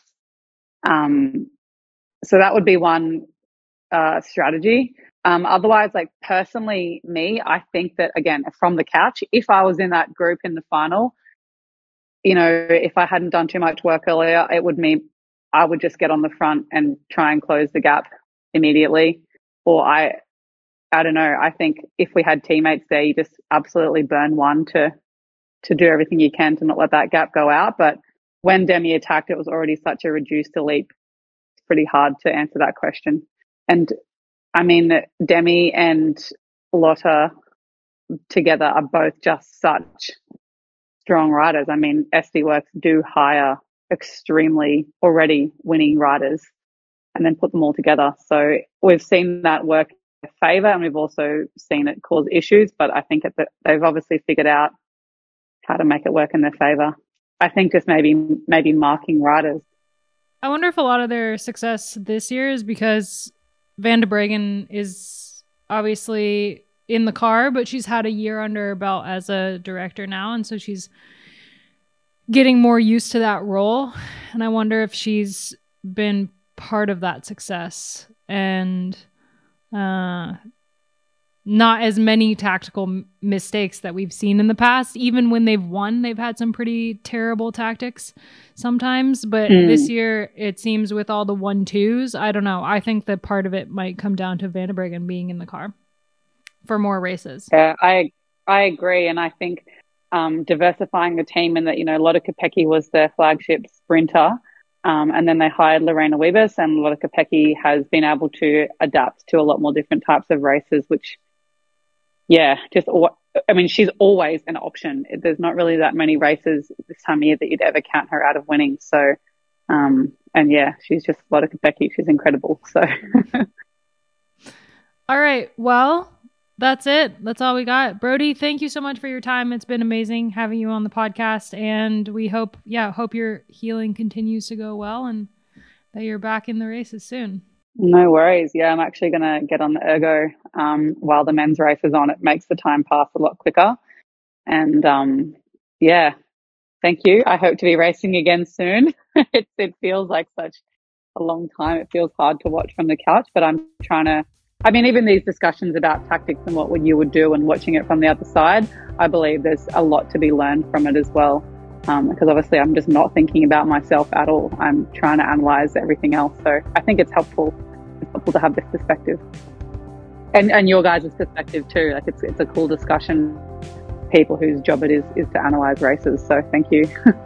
So that would be one strategy. Otherwise, personally, I think that, again, from the couch, if I was in that group in the final, if I hadn't done too much work earlier, it would mean I would just get on the front and try and close the gap immediately. Or I don't know. I think if we had teammates there, you just absolutely burn one to do everything you can to not let that gap go out. But when Demi attacked, it was already such a reduced elite. It's pretty hard to answer that question. And I mean, Demi and Lotta together are both just such strong riders. I mean, SD Worx do hire extremely already winning riders and then put them all together. So we've seen that work in favour, and we've also seen it cause issues, but I think they've obviously figured out how to make it work in their favour. I think just maybe marking riders. I wonder if a lot of their success this year is because Van de Breggen is obviously in the car, but she's had a year under her belt as a director now, and so she's getting more used to that role. And I wonder if she's been part of that success, and not as many tactical mistakes that we've seen in the past. Even when they've won, they've had some pretty terrible tactics sometimes. But this year, it seems with all the 1-2s, I don't know. I think that part of it might come down to Van de Breggen being in the car. for more races. Yeah, I agree. And I think diversifying the team, and that, Lotte Kopecky was their flagship sprinter. And then they hired Lorena Wiebes, and Lotte Kopecky has been able to adapt to a lot more different types of races, which, she's always an option. There's not really that many races this time of year that you'd ever count her out of winning. So, she's just Lotte Kopecky. She's incredible. So, all right. Well, that's it. That's all we got. Brodie, thank you so much for your time. It's been amazing having you on the podcast, and we hope your healing continues to go well and that you're back in the races soon. No worries. Yeah, I'm actually going to get on the ergo while the men's race is on. It makes the time pass a lot quicker. And thank you. I hope to be racing again soon. It feels like such a long time. It feels hard to watch from the couch, but I'm trying to, even these discussions about tactics and what you would do and watching it from the other side, I believe there's a lot to be learned from it as well. Because obviously I'm just not thinking about myself at all. I'm trying to analyze everything else. So I think it's helpful. It's helpful to have this perspective. And your guys' perspective too. Like it's a cool discussion. People whose job it is to analyze races. So thank you.